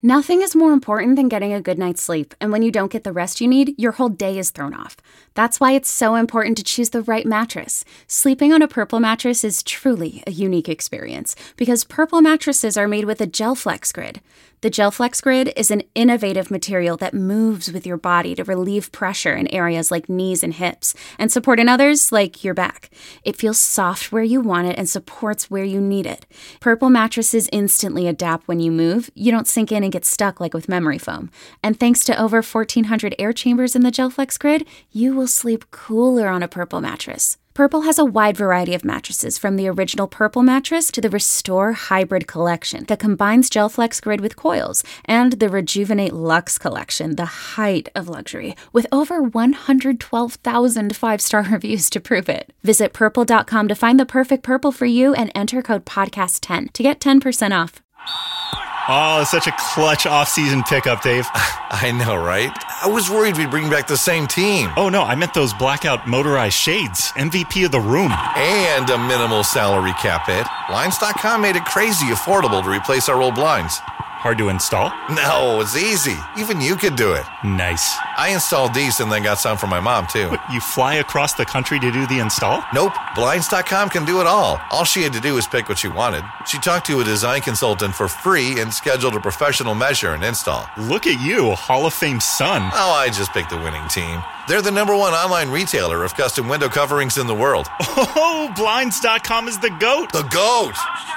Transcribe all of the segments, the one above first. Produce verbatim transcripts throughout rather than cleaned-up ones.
Nothing is more important than getting a good night's sleep, and when you don't get the rest you need, your whole day is thrown off. That's why it's so important to choose the right mattress. Sleeping on a Purple mattress is truly a unique experience, because Purple mattresses are made with a GelFlex Grid. The GelFlex Grid is an innovative material that moves with your body to relieve pressure in areas like knees and hips, and support in others like your back. It feels soft where you want it and supports where you need it. Purple mattresses instantly adapt when you move. You don't sink in and get stuck like with memory foam. And thanks to over fourteen hundred air chambers in the GelFlex Grid, you will sleep cooler on a Purple mattress. Purple has a wide variety of mattresses, from the original Purple mattress to the Restore Hybrid collection that combines GelFlex Grid with coils, and the Rejuvenate Luxe collection, the height of luxury, with over one hundred twelve thousand five-star reviews to prove it. Visit purple dot com to find the perfect Purple for you and enter code podcast ten to get ten percent off. Oh, it's such a clutch off-season pickup, Dave. I know, right? I was worried we'd bring back the same team. Oh, no, I meant those blackout motorized shades. M V P of the room. And a minimal salary cap hit. Blinds dot com made it crazy affordable to replace our old blinds. Hard to install? No, it's easy. Even you could do it. Nice. I installed these and then got some for my mom, too. What, you fly across the country to do the install? Nope. Blinds dot com can do it all. All she had to do was pick what she wanted. She talked to a design consultant for free and scheduled a professional measure and install. Look at you, Hall of Fame son. Oh, I just picked the winning team. They're the number one online retailer of custom window coverings in the world. Oh, Blinds dot com is the GOAT. The GOAT!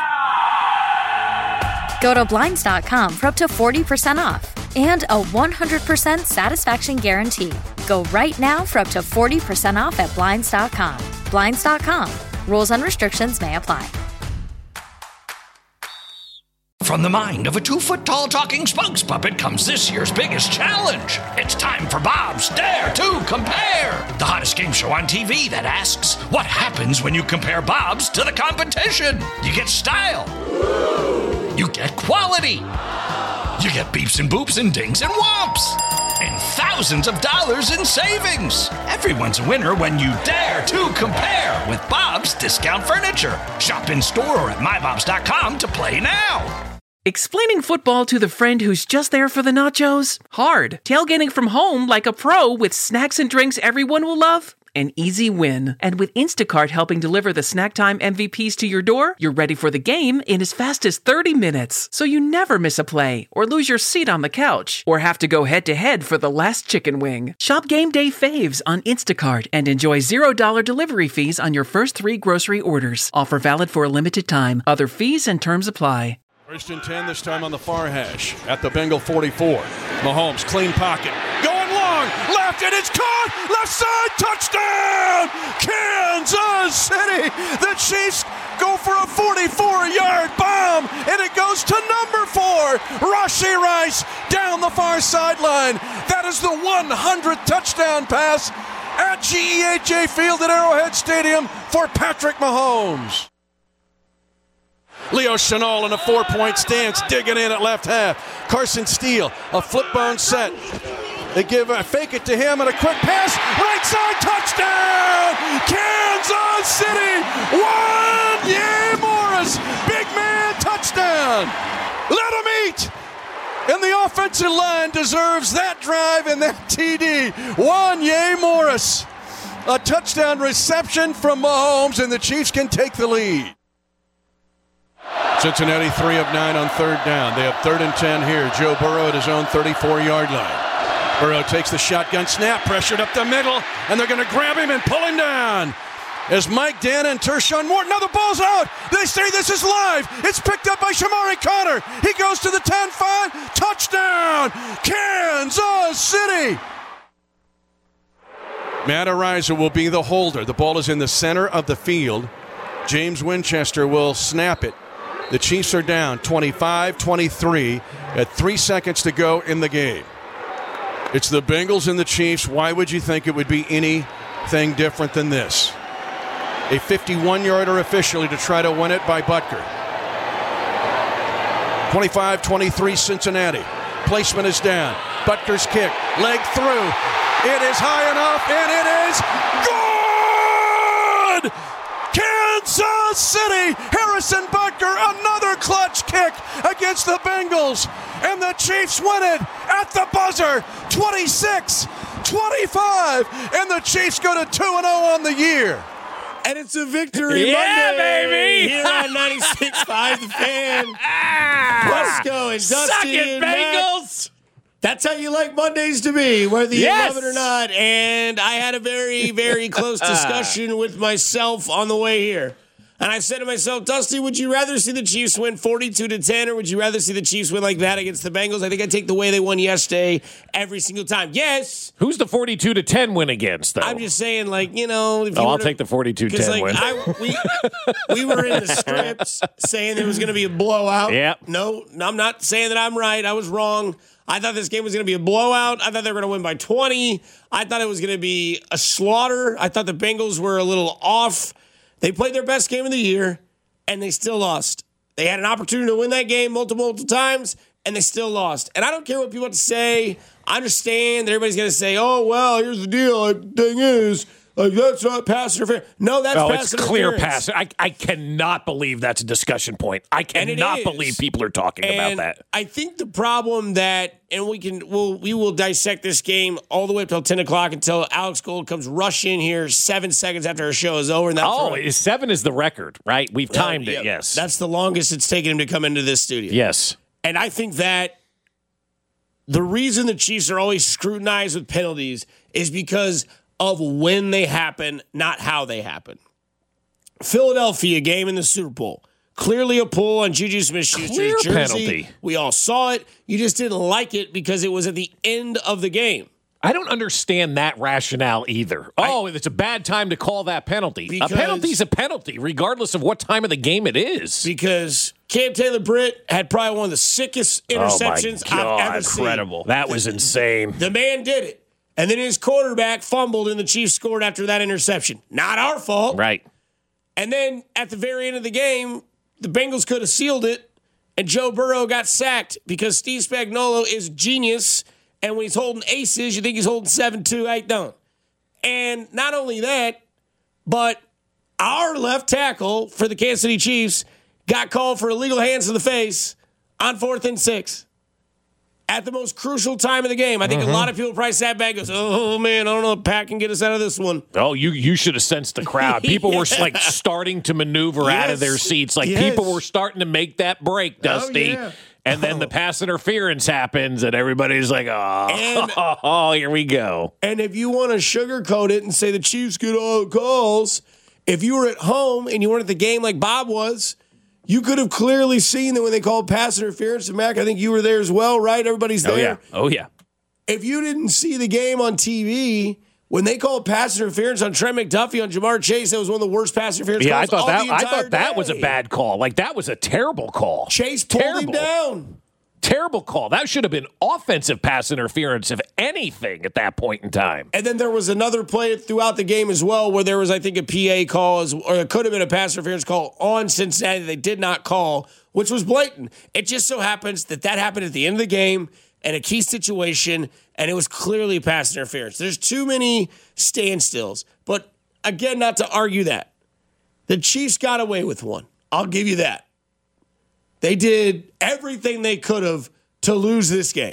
Go to Blinds dot com for up to forty percent off and a one hundred percent satisfaction guarantee. Go right now for up to forty percent off at Blinds dot com. Blinds dot com. Rules and restrictions may apply. From the mind of a two-foot-tall talking spokes puppet comes this year's biggest challenge. It's time for Bob's Dare to Compare, the hottest game show on T V that asks, what happens when you compare Bob's to the competition? You get style. You get quality. You get beeps and boops and dings and whomps. And thousands of dollars in savings. Everyone's a winner when you dare to compare with Bob's Discount Furniture. Shop in store or at my bobs dot com to play now. Explaining football to the friend who's just there for the nachos? Hard. Tailgating from home like a pro with snacks and drinks everyone will love? An easy win. And with Instacart helping deliver the snack time M V Ps to your door, you're ready for the game in as fast as thirty minutes. So you never miss a play, or lose your seat on the couch, or have to go head-to-head for the last chicken wing. Shop Game Day Faves on Instacart and enjoy zero dollars delivery fees on your first three grocery orders. Offer valid for a limited time. Other fees and terms apply. First and ten, this time on the far hash at the Bengal forty-four. Mahomes, clean pocket. Going long, left, and it's caught! Left side, touchdown! Kansas City! The Chiefs go for a forty-four-yard bomb, and it goes to number four, Rashee Rice, down the far sideline. That is the one hundredth touchdown pass at G E H A Field at Arrowhead Stadium for Patrick Mahomes. Leo Chenal in a four-point stance, digging in at left half. Carson Steele, a flip bone set. They give a fake it to him and a quick pass. Right side, touchdown! Kansas City! Wanye Morris! Big man touchdown! Let him eat! And the offensive line deserves that drive and that T D. Wanye Morris. A touchdown reception from Mahomes, and the Chiefs can take the lead. Cincinnati three of nine on third down. They have third and ten here. Joe Burrow at his own thirty-four-yard line. Burrow takes the shotgun snap, pressured up the middle, and they're going to grab him and pull him down. As Mike Dana and Tershawn Morton, now the ball's out. They say this is live. It's picked up by Shamari Connor. He goes to the ten five. Touchdown, Kansas City. Matt Araiza will be the holder. The ball is in the center of the field. James Winchester will snap it. The Chiefs are down twenty-five twenty-three at three seconds to go in the game. It's the Bengals and the Chiefs. Why would you think it would be anything different than this? A fifty-one-yarder officially to try to win it by Butker. twenty-five twenty-three Cincinnati. Placement is down. Butker's kick. Leg through. It is high enough, and it is good! Kansas City! Harrison Butker, another clutch kick against the Bengals. and the Chiefs win it at the buzzer, twenty-six twenty-five, and the Chiefs go to two and oh on the year. And it's a victory yeah, Monday baby. here on ninety-six point five The Fan. Let's go. And Dusty Suck it, and Matt. Bengals. That's how you like Mondays to be, whether you Yes. love it or not. And I had a very, very close discussion with myself on the way here. And I said to myself, Dusty, would you rather see the Chiefs win forty-two to ten, or would you rather see the Chiefs win like that against the Bengals? I think I'd take the way they won yesterday every single time. Yes. Who's the forty-two to ten win against, though? I'm just saying, like, you know. If you oh, I'll to, take the forty-two ten like, win. I, we, we were in the scripts saying there was going to be a blowout. Yep. No, no, I'm not saying that I'm right. I was wrong. I thought this game was going to be a blowout. I thought they were going to win by twenty. I thought it was going to be a slaughter. I thought the Bengals were a little off. They played their best game of the year, and they still lost. They had an opportunity to win that game multiple, multiple times, and they still lost. And I don't care what people have to say. I understand that everybody's going to say, oh, well, here's the deal. Like, the thing is, like, that's not pass interference. No, that's oh, pass it's clear interference. pass. I, I cannot believe that's a discussion point. I cannot believe people are talking and about that. I think the problem that, and we can, we'll, we will dissect this game all the way up till ten o'clock until Alex Gold comes rush in here seven seconds after our show is over. And that's oh, right. Seven is the record, right? We've timed oh, yeah. it, yes. That's the longest it's taken him to come into this studio. Yes. And I think that the reason the Chiefs are always scrutinized with penalties is because of when they happen, not how they happen. Philadelphia game in the Super Bowl. Clearly a pull on Juju Smith-Schuster's jersey. Penalty. We all saw it. You just didn't like it because it was at the end of the game. I don't understand that rationale either. Oh, I, it's a bad time to call that penalty. A penalty's a penalty, regardless of what time of the game it is. Because Cam Taylor-Britt had probably one of the sickest interceptions oh my God, I've ever seen. Incredible. That was insane. The man did it. And then his quarterback fumbled, and the Chiefs scored after that interception. Not our fault. Right. And then at the very end of the game, the Bengals could have sealed it, and Joe Burrow got sacked because Steve Spagnuolo is genius, and when he's holding aces, you think he's holding seven two, eight don't. And not only that, but our left tackle for the Kansas City Chiefs got called for illegal hands to the face on fourth and six. At the most crucial time of the game. I think mm-hmm. a lot of people probably sat back and goes, oh, man, I don't know if Pat can get us out of this one. Oh, you you should have sensed the crowd. People yeah. were like starting to maneuver yes. out of their seats. Like yes. people were starting to make that break, Dusty. Oh, yeah. And then the pass interference happens, and everybody's like, oh, and, oh, here we go. And if you want to sugarcoat it and say the Chiefs get all the calls, if you were at home and you weren't at the game like Bob was, you could have clearly seen that when they called pass interference. And Mac, I think you were there as well, right? Everybody's there. Oh, yeah. Oh, yeah. If you didn't see the game on T V, when they called pass interference on Trent McDuffie on Jamar Chase, that was one of the worst pass interference yeah, calls I thought all that, the I thought that day. was a bad call. Like, that was a terrible call. Chase pulled terrible. him down. Terrible call. That should have been offensive pass interference, if anything, at that point in time. And then there was another play throughout the game as well where there was, I think, a P A call, or it could have been a pass interference call on Cincinnati they did not call, which was blatant. It just so happens that that happened at the end of the game in a key situation, and it was clearly pass interference. There's too many standstills. But, again, not to argue that. The Chiefs got away with one. I'll give you that. They did everything they could have to lose this game.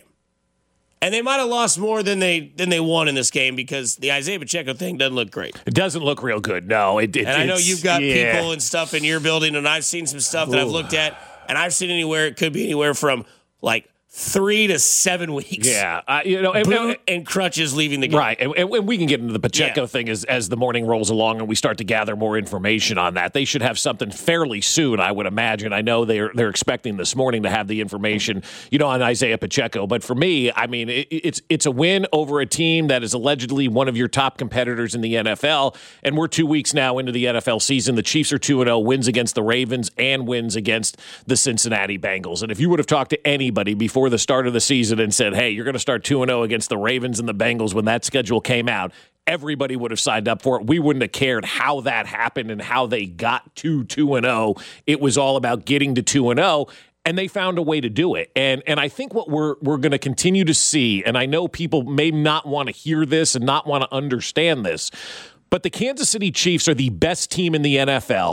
And they might have lost more than they than they won in this game because the Isaiah Pacheco thing doesn't look great. It doesn't look real good, no. It, it, and I know you've got yeah. people and stuff in your building, and I've seen some stuff that Ooh. I've looked at, and I've seen anywhere, it could be anywhere from like three to seven weeks. Yeah. Uh, you know, and, Boot and crutches leaving the game. Right. And, and we can get into the Pacheco yeah. thing as, as the morning rolls along and we start to gather more information on that. They should have something fairly soon, I would imagine. I know they're they're expecting this morning to have the information, you know, on Isaiah Pacheco. But for me, I mean, it, it's it's a win over a team that is allegedly one of your top competitors in the N F L. And we're two weeks now into the N F L season. The Chiefs are two and oh, wins against the Ravens and wins against the Cincinnati Bengals. And if you would have talked to anybody before the start of the season and said, hey, you're going to start two and oh against the Ravens and the Bengals when that schedule came out, everybody would have signed up for it. We wouldn't have cared how that happened and how they got to two and oh. It was all about getting to two and oh, and they found a way to do it. And and I think what we're we're going to continue to see, and I know people may not want to hear this and not want to understand this, but the Kansas City Chiefs are the best team in the N F L.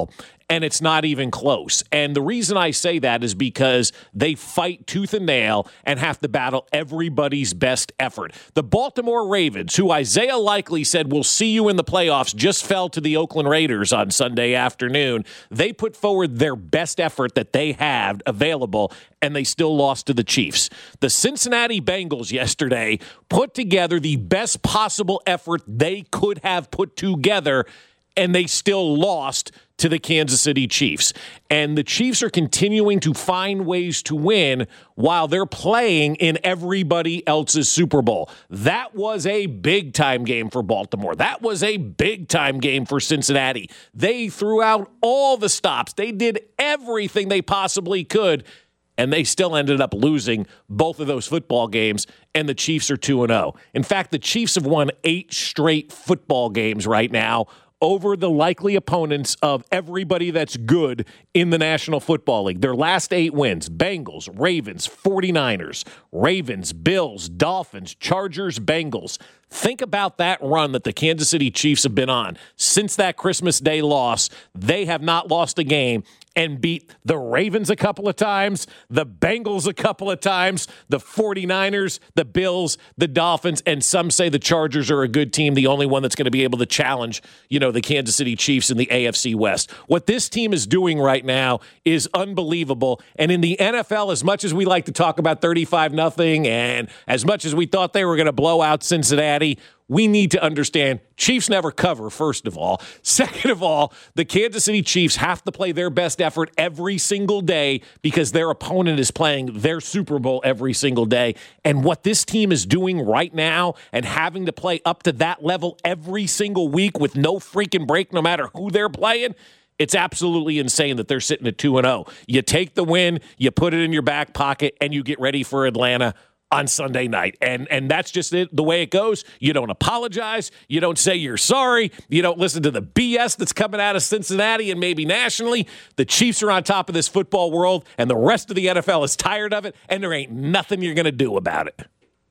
and it's not even close. And the reason I say that is because they fight tooth and nail and have to battle everybody's best effort. The Baltimore Ravens, who Isaiah Likely said will see you in the playoffs, just fell to the Oakland Raiders on Sunday afternoon. They put forward their best effort that they have available, and they still lost to the Chiefs. The Cincinnati Bengals yesterday put together the best possible effort they could have put together, and they still lost to the Kansas City Chiefs. And the Chiefs are continuing to find ways to win while they're playing in everybody else's Super Bowl. That was a big-time game for Baltimore. That was a big-time game for Cincinnati. They threw out all the stops. They did everything they possibly could, and they still ended up losing both of those football games, and the Chiefs are two and oh. In fact, the Chiefs have won eight straight football games right now over the likely opponents of everybody that's good in the National Football League. Their last eight wins: Bengals, Ravens, forty-niners, Ravens, Bills, Dolphins, Chargers, Bengals. Think about that run that the Kansas City Chiefs have been on. Since that Christmas Day loss, they have not lost a game and beat the Ravens a couple of times, the Bengals a couple of times, the forty-niners, the Bills, the Dolphins, and some say the Chargers are a good team, the only one that's going to be able to challenge, you know, the Kansas City Chiefs in the A F C West. What this team is doing right now is unbelievable. And in the N F L, as much as we like to talk about thirty-five nothing and as much as we thought they were going to blow out Cincinnati, we need to understand Chiefs never cover, first of all. Second of all, the Kansas City Chiefs have to play their best effort every single day because their opponent is playing their Super Bowl every single day. And what this team is doing right now and having to play up to that level every single week with no freaking break, no matter who they're playing, it's absolutely insane that they're sitting at two and oh. You take the win, you put it in your back pocket, and you get ready for Atlanta on Sunday night. And and that's just it, the way it goes. You don't apologize. You don't say you're sorry. You don't listen to the B S that's coming out of Cincinnati and maybe nationally. The Chiefs are on top of this football world, and the rest of the N F L is tired of it, and there ain't nothing you're going to do about it.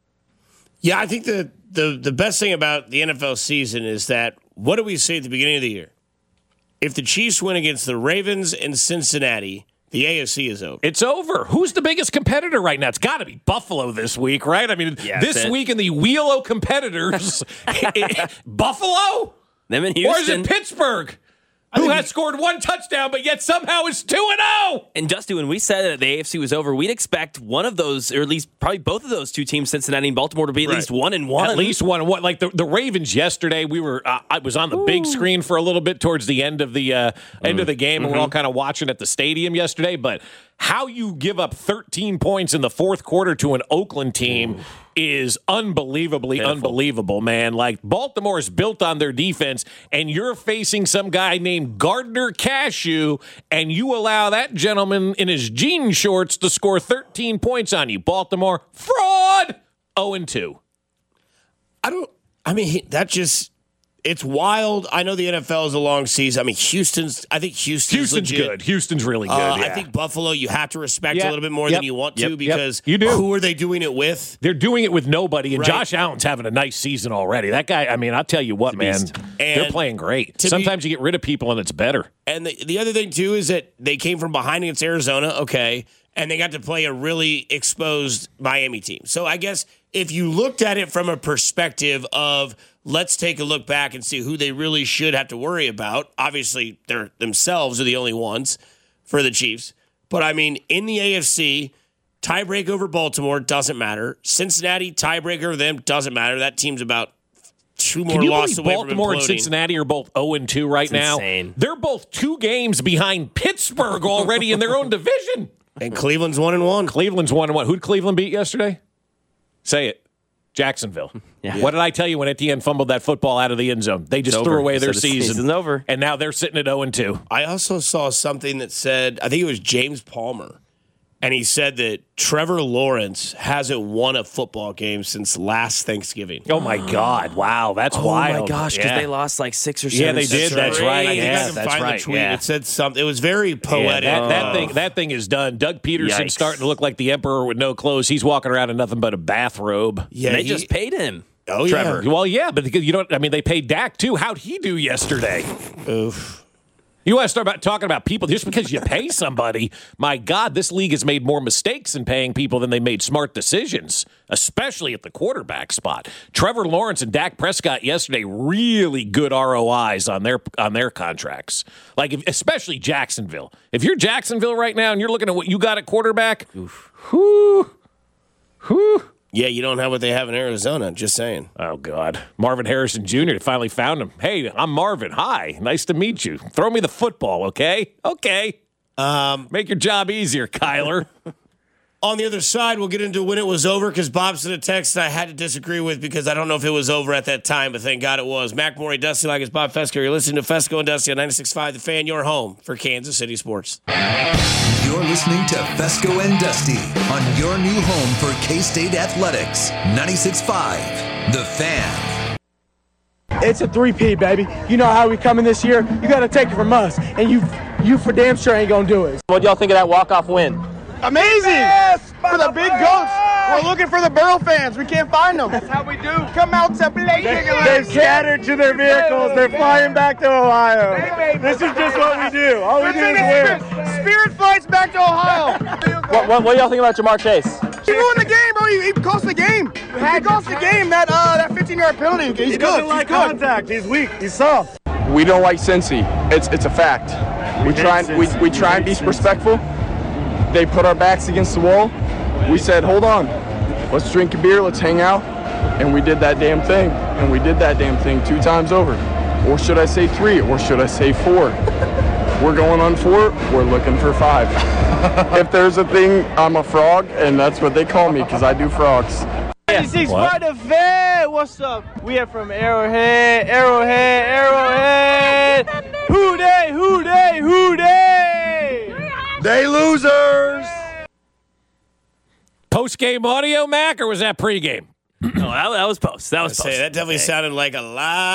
Yeah, I think the, the, the best thing about the N F L season is that, what do we say at the beginning of the year? If the Chiefs win against the Ravens and Cincinnati, the A F C is over. It's over. Who's the biggest competitor right now? It's got to be Buffalo this week, right? I mean, yeah, this week in the Wheel of competitors, Buffalo? Them in Houston. Or is it Pittsburgh? Who has scored one touchdown, but yet somehow is two and oh. And Dusty, when we said that the A F C was over, we'd expect one of those, or at least probably both of those two teams, Cincinnati and Baltimore, to be at right. least one and one. At least one and one. Like the, the Ravens yesterday, we were. Uh, I was on the Ooh. big screen for a little bit towards the end of the uh, end mm. of the game, mm-hmm. and we're all kind of watching at the stadium yesterday. But how you give up thirteen points in the fourth quarter to an Oakland team Ooh. is unbelievably Pitiful. unbelievable, man. Like, Baltimore is built on their defense, and you're facing some guy named Gardner Cashew, and you allow that gentleman in his jean shorts to score thirteen points on you. Baltimore, fraud, oh and two. I don't, I mean, that just, it's wild. I know the N F L is a long season. I mean, Houston's, I think Houston's Houston's legit. good. Houston's really good. Uh, yeah. I think Buffalo, you have to respect yep. a little bit more yep. than you want to yep. because yep. you do. Who are they doing it with? They're doing it with nobody, and right. Josh Allen's having a nice season already. That guy, I mean, I'll tell you what, man, and they're playing great. Sometimes be, you get rid of people, and it's better. And the, the other thing, too, is that they came from behind against Arizona, okay, and they got to play a really exposed Miami team. So I guess if you looked at it from a perspective of, let's take a look back and see who they really should have to worry about. Obviously, they're themselves are the only ones for the Chiefs. But, I mean, in the A F C, tiebreak over Baltimore doesn't matter. Cincinnati, tiebreak over them doesn't matter. That team's about two more losses away from imploding. Baltimore and Cincinnati are both oh and two right It's now. Insane. They're both two games behind Pittsburgh already in their own division. And Cleveland's one and one. Cleveland's one and one. Who'd Cleveland beat yesterday? Say it. Jacksonville. Yeah. What did I tell you when Etienne fumbled that football out of the end zone? They just it's threw over. away their so the season. Season's over. And now they're sitting at oh and two. I also saw something that said, I think it was James Palmer, and he said that Trevor Lawrence hasn't won a football game since last Thanksgiving. Oh, my God. Wow, that's oh wild. Oh, my gosh, because yeah. they lost like six or seven. Yeah, they did. That's, that's right. I Yeah, think I that's find right. The tweet. Yeah. It said something. It was very poetic. Yeah, that, that, oh. thing, that thing is done. Doug Peterson Yikes. starting to look like the emperor with no clothes. He's walking around in nothing but a bathrobe. Yeah, they he, just paid him. Oh, Trevor. yeah. Well, yeah, but you don't. I mean, they paid Dak, too. How'd he do yesterday? Oof. You want to start about talking about people just because you pay somebody? My God, this league has made more mistakes in paying people than they made smart decisions, especially at the quarterback spot. Trevor Lawrence and Dak Prescott yesterday, really good R O Is on their on their contracts. Like, if, especially Jacksonville. If you're Jacksonville right now and you're looking at what you got at quarterback, whoo, whoo. Yeah, you don't have what they have in Arizona, just saying. Oh, God. Marvin Harrison Junior finally found him. Hey, I'm Marvin. Hi. Nice to meet you. Throw me the football, okay? Okay. Um, Make your job easier, Kyler. On the other side, we'll get into when it was over because Bob sent a text I had to disagree with because I don't know if it was over at that time, but thank God it was. Mac Morey, Dusty Like it's Bob Fesco. You're listening to Fesco and Dusty on ninety-six point five, The Fan, your home for Kansas City sports. You're listening to Fesco and Dusty on your new home for K-State Athletics, ninety-six point five, The Fan. It's a three-peat, baby. You know how we coming this year. You got to take it from us, and you you for damn sure ain't going to do it. What y'all think of that walk-off win? Amazing! Yes, for the big goats. We're looking for the Burrow fans. We can't find them. That's how we do. Come out to play. They, they've scattered to their vehicles. They're flying back to Ohio. This is just what we do. All we do is win. Spirit flies back to Ohio. What, what, what do y'all think about Jamar Chase? He ruined the game, bro. He, he cost the game. He cost the game. That uh, that fifteen-yard penalty. He's he good. doesn't like He's good. contact. He's weak. He's soft. We don't like Cincy. It's it's a fact. We, we try and we, we try and be respectful. They put our backs against the wall. We said, hold on, let's drink a beer, let's hang out. And we did that damn thing. And we did that damn thing two times over. Or should I say three? Or should I say four? We're going on four, we're looking for five. If there's a thing, I'm a frog, and that's what they call me because I do frogs. ninety-six by the Fan. What's up? We are from Arrowhead, Arrowhead, Arrowhead. Who they, who they, who they? They losers. Post-game audio, Mac, or was that pre-game? No, that, that was post. That was post. Say, that definitely okay. sounded like a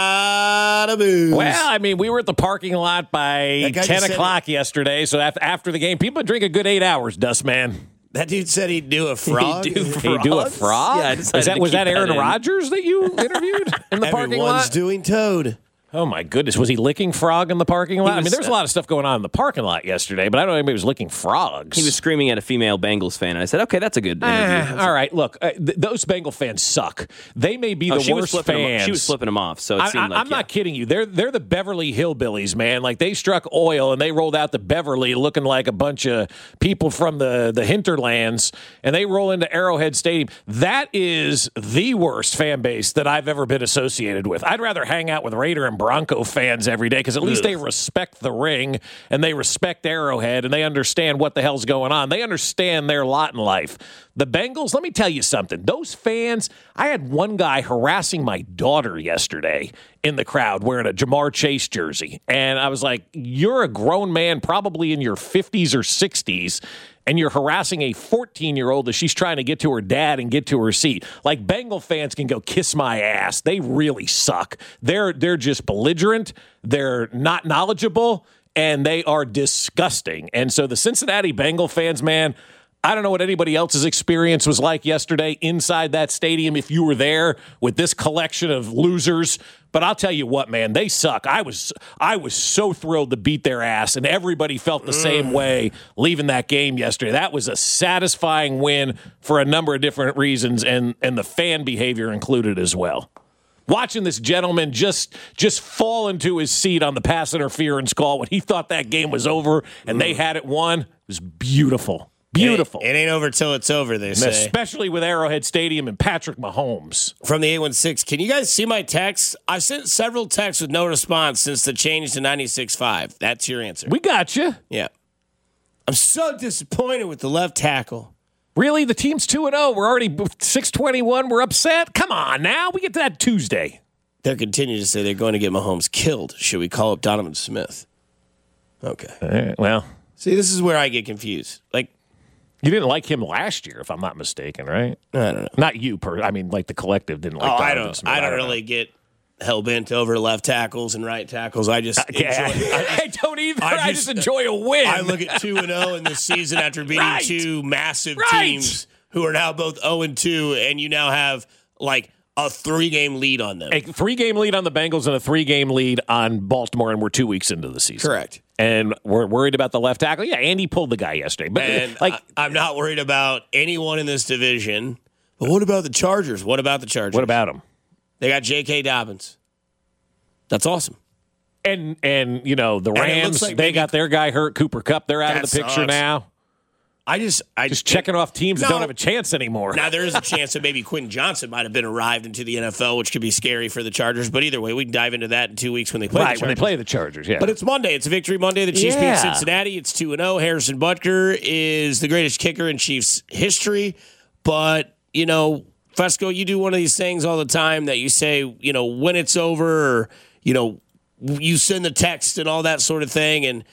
lot of booze. Well, I mean, we were at the parking lot by ten o'clock yesterday, so after the game, people drink a good eight hours, Dust Man. That dude said he'd do a frog. He'd do, he'd do a frog? Yeah, was that, was that Aaron Rodgers that you interviewed in the parking lot? Everyone's doing Toad. Oh, my goodness. Was he licking frog in the parking lot? Was, I mean, there's a lot of stuff going on in the parking lot yesterday, but I don't know if anybody was licking frogs. He was screaming at a female Bengals fan, and I said, okay, that's a good interview. Uh, all right, look, uh, th- those Bengal fans suck. They may be oh, the she worst was fans. Him, she was flipping them off, so it I, seemed I, like, I'm yeah. not kidding you. They're, they're the Beverly Hillbillies, man. Like, they struck oil, and they rolled out to Beverly looking like a bunch of people from the, the hinterlands, and they roll into Arrowhead Stadium. That is the worst fan base that I've ever been associated with. I'd rather hang out with Raider and Bronco fans every day because at least Ugh. they respect the ring and they respect Arrowhead and they understand what the hell's going on. They understand their lot in life. The Bengals, let me tell you something. Those fans, I had one guy harassing my daughter yesterday in the crowd wearing a Jamar Chase jersey. And I was like, you're a grown man, probably in your fifties or sixties, and you're harassing a fourteen-year-old as she's trying to get to her dad and get to her seat. Like, Bengal fans can go kiss my ass. They really suck. They're they're just belligerent. They're not knowledgeable, and they are disgusting. And so the Cincinnati Bengal fans, man, I don't know what anybody else's experience was like yesterday inside that stadium if you were there with this collection of losers. But I'll tell you what, man, they suck. I was I was so thrilled to beat their ass, and everybody felt the same way leaving that game yesterday. That was a satisfying win for a number of different reasons, and, and the fan behavior included as well. Watching this gentleman just just fall into his seat on the pass interference call when he thought that game was over and they had it won, it was beautiful. Beautiful. It ain't, it ain't over till it's over, they say. Especially with Arrowhead Stadium and Patrick Mahomes. From the eight one six, can you guys see my text? I've sent several texts with no response since the change to ninety-six point five. That's your answer. We got you. Yeah. I'm so disappointed with the left tackle. Really? The team's two and oh. We're already six twenty-one. We're upset? Come on now. We get to that Tuesday. They're continuing to say they're going to get Mahomes killed. Should we call up Donovan Smith? Okay. All right, well. See, this is where I get confused. Like, you didn't like him last year, if I'm not mistaken, right? I don't know. Not you, per. I mean, like the collective didn't like. Oh, Donovan I don't. Smith. I don't I don't really know. get hell bent over left tackles and right tackles. I just. Okay. Enjoy, I, just I don't either. I just, I just enjoy a win. I look at two and zero in this season after beating right. two massive right. teams who are now both zero and two, and you now have like a three-game lead on them. A three-game lead on the Bengals and a three-game lead on Baltimore, and we're two weeks into the season. Correct. And we're worried about the left tackle. Yeah, Andy pulled the guy yesterday. But and like, I, I'm not worried about anyone in this division. But what about the Chargers? What about the Chargers? What about them? They got J K. Dobbins. That's awesome. And, and you know, the Rams, like they maybe, got their guy hurt, Cooper Kupp. They're out of the picture sucks. now. I just, I just checking off teams no, that don't have a chance anymore. Now there is a chance that maybe Quentin Johnson might have been arrived into the N F L, which could be scary for the Chargers. But either way, we can dive into that in two weeks when they play. Right, the Chargers. when they play the Chargers. Yeah, but it's Monday. It's a victory Monday. The Chiefs yeah. beat Cincinnati. It's two and zero. Harrison Butker is the greatest kicker in Chiefs history. But you know, Fesco, you do one of these things all the time that you say, you know, when it's over, or you know, you send the text and all that sort of thing, and.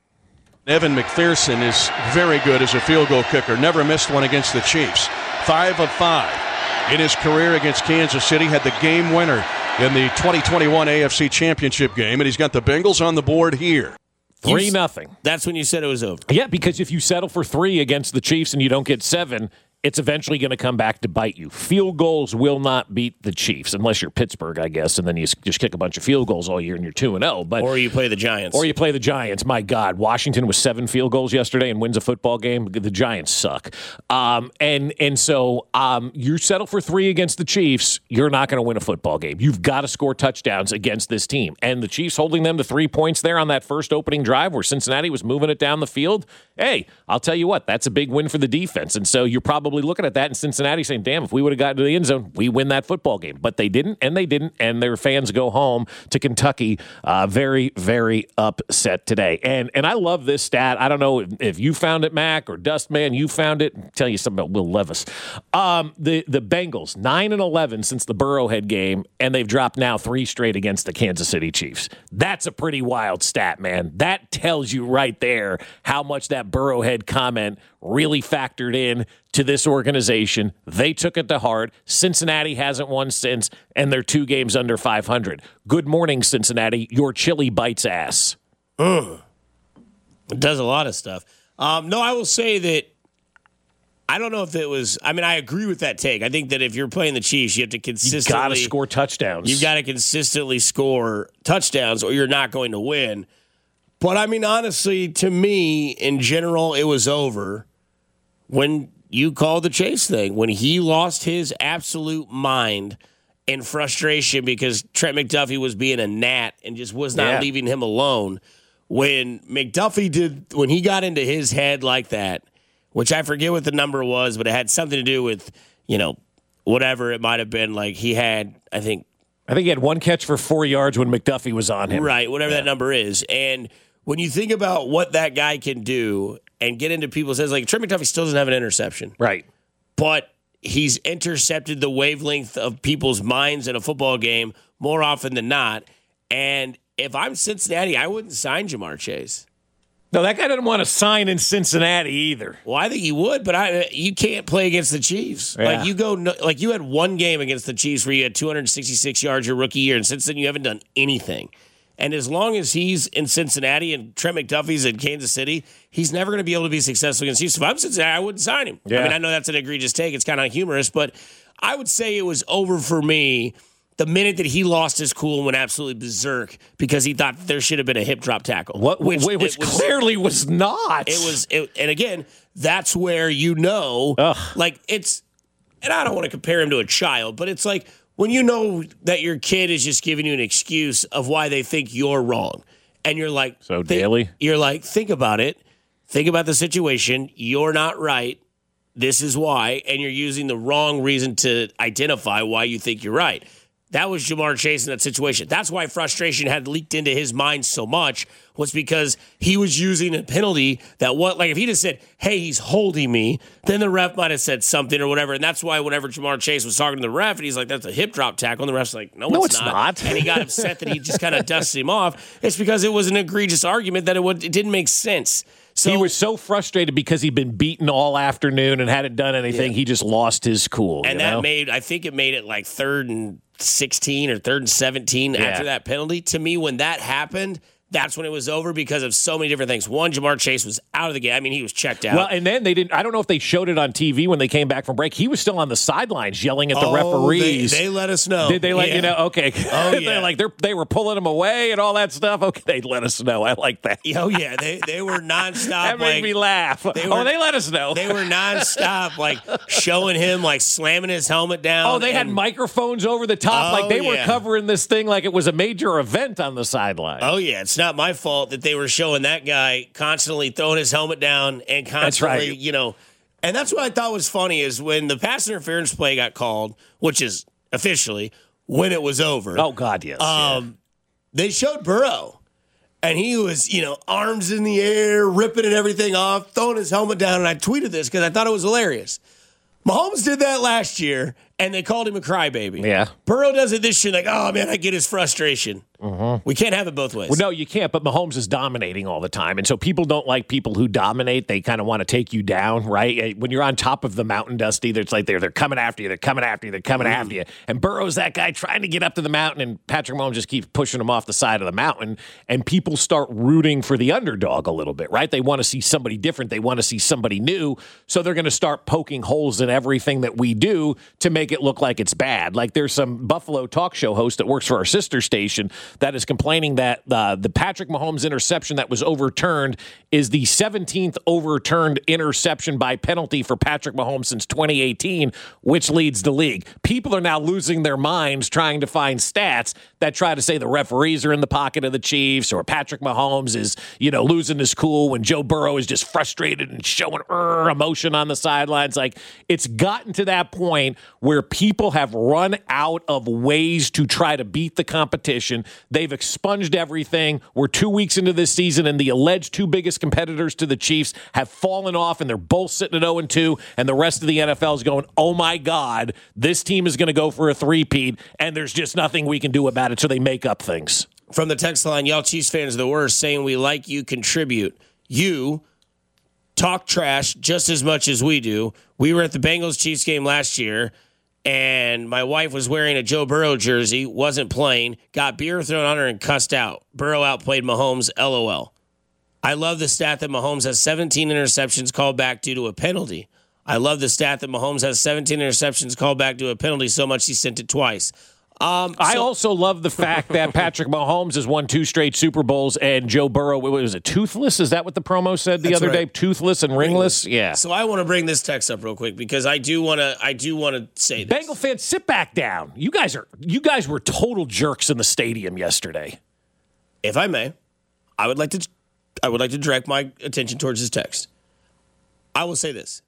Evan McPherson is very good as a field goal kicker. Never missed one against the Chiefs. Five of five in his career against Kansas City. Had the game winner in the twenty twenty-one A F C Championship game, and he's got the Bengals on the board here. Three nothing. That's when you said it was over. Yeah, because if you settle for three against the Chiefs and you don't get seven, it's eventually going to come back to bite you. Field goals will not beat the Chiefs, unless you're Pittsburgh, I guess, and then you just kick a bunch of field goals all year and you're two and oh. But Or you play the Giants. Or you play the Giants. My God, Washington was seven field goals yesterday and wins a football game. The Giants suck. Um, and and so um, you settle for three against the Chiefs, you're not going to win a football game. You've got to score touchdowns against this team. And the Chiefs holding them to three points there on that first opening drive where Cincinnati was moving it down the field, hey, I'll tell you what, that's a big win for the defense. And so you're probably looking at that in Cincinnati saying, damn, if we would have gotten to the end zone, we win that football game. But they didn't, and they didn't, and their fans go home to Kentucky uh, very, very upset today. And and I love this stat. I don't know if, if you found it, Mac, or Dustman, you found it. I'll tell you something about Will Levis. Um, the, the Bengals, nine and eleven since the Burrowhead game, and they've dropped now three straight against the Kansas City Chiefs. That's a pretty wild stat, man. That tells you right there how much that Burrowhead comment really factored in to this organization. They took it to heart. Cincinnati hasn't won since, and they're two games under five hundred. Good morning, Cincinnati. Your chili bites ass. Ugh. It does a lot of stuff. Um, no, I will say that I don't know if it was. I mean, I agree with that take. I think that if you're playing the Chiefs, you have to consistently you got to score touchdowns. You've got to consistently score touchdowns, or you're not going to win. But I mean, honestly, to me, in general, it was over when you called the Chase thing, when he lost his absolute mind in frustration because Trent McDuffie was being a gnat and just was not Yeah. leaving him alone. When McDuffie did, when he got into his head like that, which I forget what the number was, but it had something to do with, you know, whatever it might have been. Like he had, I think, I think he had one catch for four yards when McDuffie was on him. right, whatever Yeah. that number is. And when you think about what that guy can do and get into people's heads, like Trent McDuffie still doesn't have an interception. Right. But he's intercepted the wavelength of people's minds in a football game more often than not. And if I'm Cincinnati, I wouldn't sign Jamar Chase. No, that guy doesn't want to sign in Cincinnati either. Well, I think he would, but I you can't play against the Chiefs. Yeah. Like you go, no, like you had one game against the Chiefs where you had two hundred sixty-six yards your rookie year, and since then you haven't done anything. And as long as he's in Cincinnati and Trent McDuffie's in Kansas City, he's never going to be able to be successful against Chiefs. If I'm Cincinnati, I wouldn't sign him. Yeah. I mean, I know that's an egregious take. It's kind of humorous, but I would say it was over for me the minute that he lost his cool and went absolutely berserk because he thought there should have been a hip drop tackle. What? Which, Which, which it was, clearly was not. It was, it, and again, that's where you know, Ugh. like it's, and I don't want to compare him to a child, but it's like when you know that your kid is just giving you an excuse of why they think you're wrong, and you're like, So think- daily? you're like, think about it, think about the situation. You're not right. This is why, and you're using the wrong reason to identify why you think you're right. That was Jamar Chase in that situation. That's why frustration had leaked into his mind so much, was because he was using a penalty that what, like if he just said, hey, he's holding me, then the ref might have said something or whatever. And that's why whenever Jamar Chase was talking to the ref and he's like, that's a hip drop tackle, and the ref's like, no, No, it's, it's not. not. And he got upset that he just kind of dusted him off. It's because it was an egregious argument that it, would, it didn't make sense. So he was so frustrated because he'd been beaten all afternoon and hadn't done anything. Yeah. He just lost his cool. And you that know? made, I think it made it like third and sixteen or third and seventeen Yeah. after that penalty. To me, when that happened, that's when it was over because of so many different things. One, Jamar Chase was out of the game. I mean, he was checked out. Well, and then they didn't. I don't know if they showed it on T V when they came back from break. He was still on the sidelines yelling at the oh, referees. They, they let us know. Did they let yeah. you know? Okay. Oh, yeah. They're like they're, they were pulling him away and all that stuff. Okay, they let us know. I like that. Oh yeah, they they were nonstop. That made like, me laugh. They were, oh, they let us know. They were nonstop, like showing him like slamming his helmet down. Oh, they and, had microphones over the top, oh, like they yeah. were covering this thing like it was a major event on the sideline. Oh yeah, it's not my fault that they were showing that guy constantly throwing his helmet down and constantly, right. you know. And that's what I thought was funny is when the pass interference play got called, which is officially when it was over. Oh God, yes. Um, yeah. They showed Burrow, and he was, you know, arms in the air, ripping and everything off, throwing his helmet down. And I tweeted this because I thought it was hilarious. Mahomes did that last year, and they called him a crybaby. Yeah. Burrow does it this year, like, oh, man, I get his frustration. Mm-hmm. We can't have it both ways. Well, no, you can't, but Mahomes is dominating all the time. And so people don't like people who dominate. They kind of want to take you down, right? When you're on top of the mountain, Dusty, it's like they're, they're coming after you, they're coming after you, they're coming mm. after you. And Burrow's that guy trying to get up to the mountain, and Patrick Mahomes just keeps pushing him off the side of the mountain. And people start rooting for the underdog a little bit, right? They want to see somebody different. They want to see somebody new. So they're going to start poking holes in everything that we do to make it look like it's bad. Like there's some Buffalo talk show host that works for our sister station that is complaining that uh, the Patrick Mahomes interception that was overturned is the seventeenth overturned interception by penalty for Patrick Mahomes since twenty eighteen, which leads the league. People are now losing their minds trying to find stats that try to say the referees are in the pocket of the Chiefs or Patrick Mahomes is, you know, losing his cool when Joe Burrow is just frustrated and showing er, emotion on the sidelines. Like, it's gotten to that point where people have run out of ways to try to beat the competition. They've expunged everything. We're two weeks into this season, and the alleged two biggest competitors to the Chiefs have fallen off, and they're both sitting at oh and two, and the rest of the N F L is going, oh, my God, this team is going to go for a three-peat, and there's just nothing we can do about it, so they make up things. From the text line, y'all Chiefs fans are the worst, saying we like you, contribute. You talk trash just as much as we do. We were at the Bengals-Chiefs game last year, and my wife was wearing a Joe Burrow jersey, wasn't playing, got beer thrown on her and cussed out. Burrow outplayed Mahomes, LOL. I love the stat that Mahomes has seventeen interceptions called back due to a penalty. I love the stat that Mahomes has seventeen interceptions called back due to a penalty so much he sent it twice. Um, I so- also love the fact that Patrick Mahomes has won two straight Super Bowls, and Joe Burrow, what was it, toothless? Is that what the promo said the That's other right. day? Toothless and ringless? Yeah. So I want to bring this text up real quick because I do want to. I do want to say this. Bengal fans, sit back down. You guys are. You guys were total jerks in the stadium yesterday. If I may, I would like to. I would like to direct my attention towards this text. I will say this.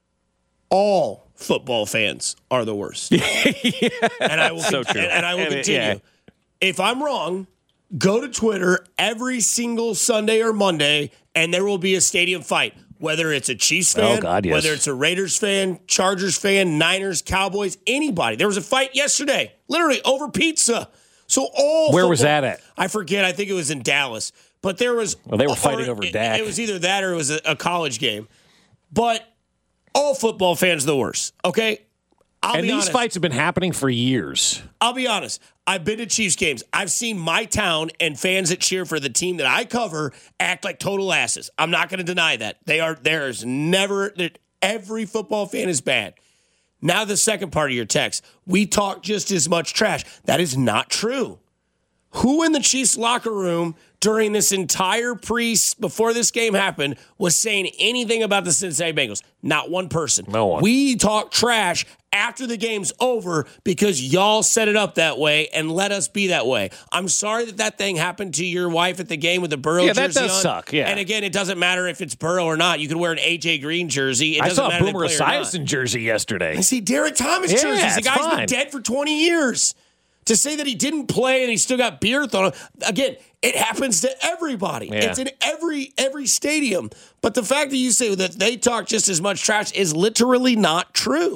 All football fans are the worst. yeah. And I will so con- true. And, and I will And it- continue. yeah. If I'm wrong, go to Twitter every single Sunday or Monday, and there will be a stadium fight. Whether it's a Chiefs fan, Oh, God, yes. whether it's a Raiders fan, Chargers fan, Niners, Cowboys, anybody. There was a fight yesterday, literally over pizza. So all Where was football- that at? I forget. I think it was in Dallas. But there was. Well, they were or fighting over it, Dak. It was either that or it was a, a college game. But all football fans are the worst. Okay, I'll and be these honest. fights have been happening for years. I'll be honest. I've been to Chiefs games. I've seen my town and fans that cheer for the team that I cover act like total asses. I'm not going to deny that. They are. There's never. Every football fan is bad. Now the second part of your text. We talk just as much trash. That is not true. Who in the Chiefs locker room during this entire pre before this game happened was saying anything about the Cincinnati Bengals? Not one person. No one. We talk trash after the game's over because y'all set it up that way and let us be that way. I'm sorry that that thing happened to your wife at the game with the Burrow Yeah, jersey that does on. suck, yeah. And again, it doesn't matter if it's Burrow or not. You could wear an A J Green jersey. It I doesn't saw a matter if Boomer they play or not. Esiason jersey yesterday. I see Derek Thomas Yeah, jerseys. The it's guy's fine. been dead for twenty years. To say that he didn't play and he still got beer thrown on, again, it happens to everybody. Yeah. It's in every every stadium. But the fact that you say that they talk just as much trash is literally not true.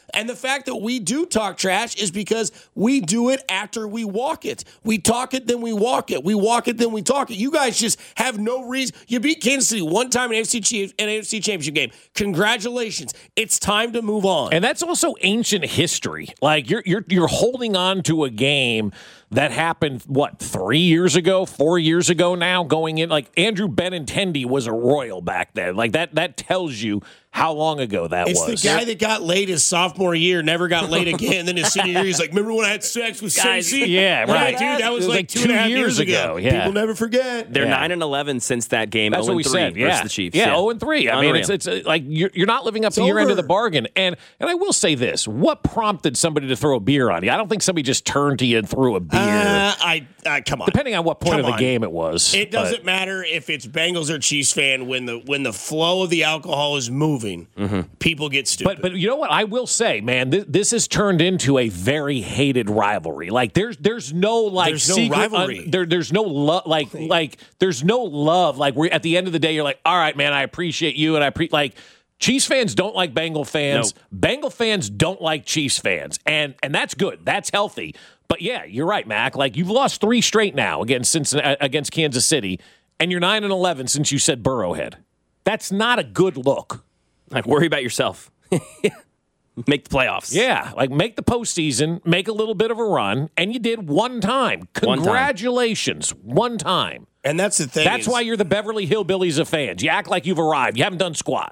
And the fact that we do talk trash is because we do it after we walk it. We talk it, then we walk it. We walk it, then we talk it. You guys just have no reason. You beat Kansas City one time in an A F C, an A F C Championship game. Congratulations. It's time to move on. And that's also ancient history. Like, you're you're you're holding on to a game that happened, what, three years ago, four years ago now, going in. Like, Andrew Benintendi was a Royal back then. Like, that that tells you how long ago that it's was. It's the guy that got laid his sophomore year, never got laid again. Then his senior year, he's like, remember when I had sex with Stacey? Yeah, right. Yeah, dude, that was, was like, like two and a half years ago. ago. Yeah. People never forget. They're yeah. nine and eleven since that game. That's oh what we and three said. Yeah. versus the Chiefs. Yeah, yeah. oh and three. I Unreal. mean, it's it's uh, like you're, you're not living up it's to your over. end of the bargain. And and I will say this: what prompted somebody to throw a beer on you? I don't think somebody just turned to you and threw a beer. Uh, I uh, come on. Depending on what point come of the on. game it was. It doesn't but. matter if it's Bengals or Chiefs fan. When the when the flow of the alcohol is moving, mm-hmm. people get stupid. But but you know what? I will say, man, this, this has turned into a very hated rivalry. Like there's there's no like there's no secret, rivalry. Un, there there's no love. Like like there's no love. Like we're at the end of the day, you're like, all right, man, I appreciate you, and I pre like. Chiefs fans don't like Bengal fans. No. Bengal fans don't like Chiefs fans, and and that's good. That's healthy. But yeah, you're right, Mac. Like you've lost three straight now against Cincinnati, against Kansas City, and you're nine and eleven since you said Burrowhead. That's not a good look. Like worry about yourself. Make the playoffs. Yeah, like make the postseason, make a little bit of a run, and you did one time. Congratulations, one time. One time. And that's the thing. That's is, why you're the Beverly Hillbillies of fans. You act like you've arrived. You haven't done squat.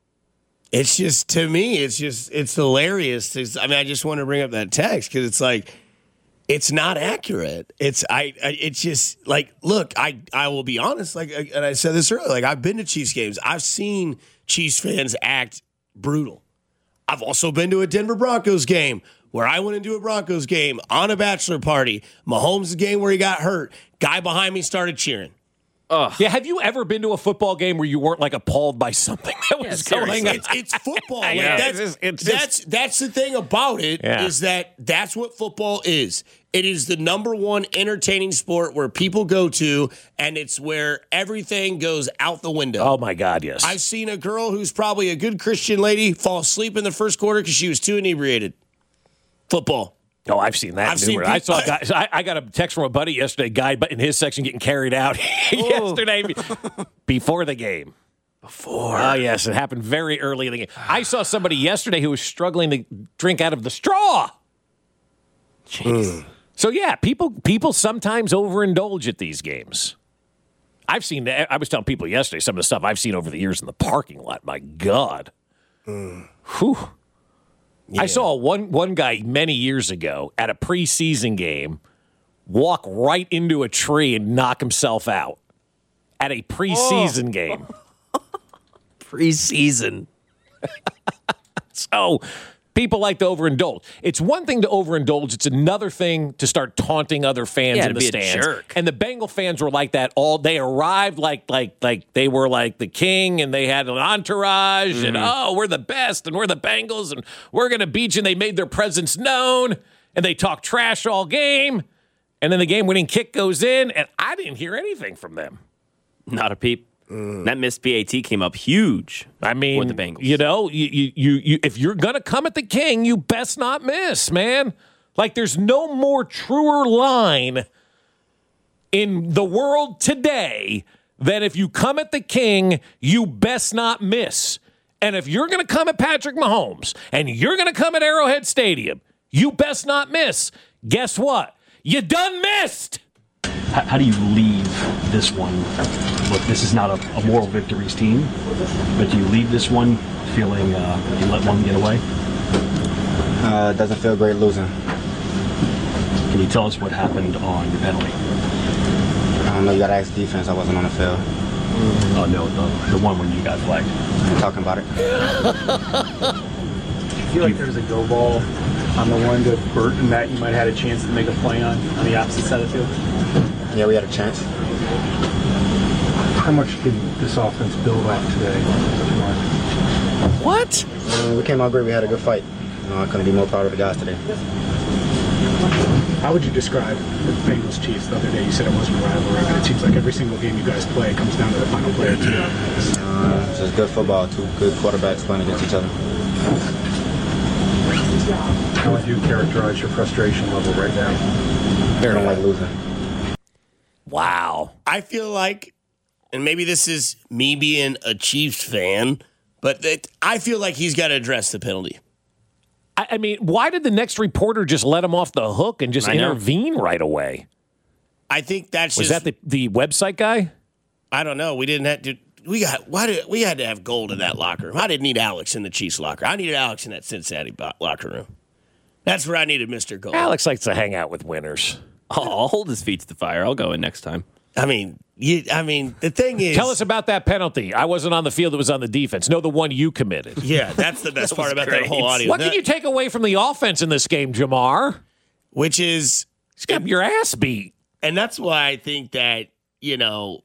It's just, to me, it's just, it's hilarious. It's, I mean, I just want to bring up that text because it's like, it's not accurate. It's, I, I, it's just like, look, I, I will be honest, like, and I said this earlier, like, I've been to Chiefs games. I've seen Chiefs fans act brutal. I've also been to a Denver Broncos game where I went into a Broncos game on a bachelor party. Mahomes' game where he got hurt. Guy behind me started cheering. Ugh. Yeah, have you ever been to a football game where you weren't like appalled by something that was yeah, going on? It's, it's football. Like, yeah, that's, it's just, it's that's just, that's the thing about it yeah. is that that's what football is. It is the number one entertaining sport where people go to, and it's where everything goes out the window. Oh my God, yes. I've seen a girl who's probably a good Christian lady fall asleep in the first quarter because she was too inebriated. Football. Oh, I've seen that. I've seen I saw a guy, I, I got a text from a buddy yesterday, guy in his section getting carried out yesterday before the game. Before. Oh, yes. It happened very early in the game. I saw somebody yesterday who was struggling to drink out of the straw. Jeez. So, yeah, people people sometimes overindulge at these games. I've seen that. I was telling people yesterday some of the stuff I've seen over the years in the parking lot. My God. Mm. Whew. Yeah. I saw one one guy many years ago at a preseason game walk right into a tree and knock himself out at a preseason oh. game. Preseason. So people like to overindulge. It's one thing to overindulge. It's another thing to start taunting other fans yeah, in the be stands. A jerk. And the Bengal fans were like that all. They arrived like like like they were like the king, and they had an entourage, mm-hmm. and oh, we're the best, and we're the Bengals, and we're gonna beat you. And they made their presence known, and they talked trash all game, and then the game-winning kick goes in, and I didn't hear anything from them. Not a peep. Mm. That missed P A T came up huge. I mean, with the Bengals. You know, you, you, you, if you're going to come at the king, you best not miss, man. Like, there's no more truer line in the world today than if you come at the king, you best not miss. And if you're going to come at Patrick Mahomes and you're going to come at Arrowhead Stadium, you best not miss. Guess what? You done missed. How, how do you leave this one? Look, this is not a, a moral victories team, but do you leave this one feeling uh, you let one get away? Uh, it doesn't feel great losing. Can you tell us what happened on your penalty? I don't know, you gotta ask defense. I wasn't on the field. Oh, no, the, the one when you got flagged. I'm talking about it. Do you feel like there's a go ball on the one to Burton that you might have had a chance to make a play on, on the opposite side of the field? Yeah, we had a chance. How much did this offense build off today? What? Uh, we came out great. We had a good fight. Uh, I couldn't be more proud of the guys today. How would you describe the Bengals Chiefs the other day? You said it wasn't a rivalry, but it seems like every single game you guys play comes down to the final play or two. Uh, it's just good football. Two good quarterbacks playing against each other. How would you characterize your frustration level right now? I don't like losing. Wow. I feel like, and maybe this is me being a Chiefs fan, but that I feel like he's got to address the penalty. I, I mean, why did the next reporter just let him off the hook and just I know. intervene right away? I think that's Was just, that the, the website guy? I don't know. We didn't have to. We got why did we had to have gold in that locker room? I didn't need Alex in the Chiefs locker. I needed Alex in that Cincinnati bo- locker room. That's where I needed Mister Gold. Alex likes to hang out with winners. Oh, I'll hold his feet to the fire. I'll go in next time. I mean, you, I mean, the thing is, Tell us about that penalty. I wasn't on the field; it was on the defense. No, the one you committed. Yeah, that's the best That part was about great. that whole audio. What That- can you take away from the offense in this game, Jamar? Which is, he's got your ass beat, and that's why I think that you know,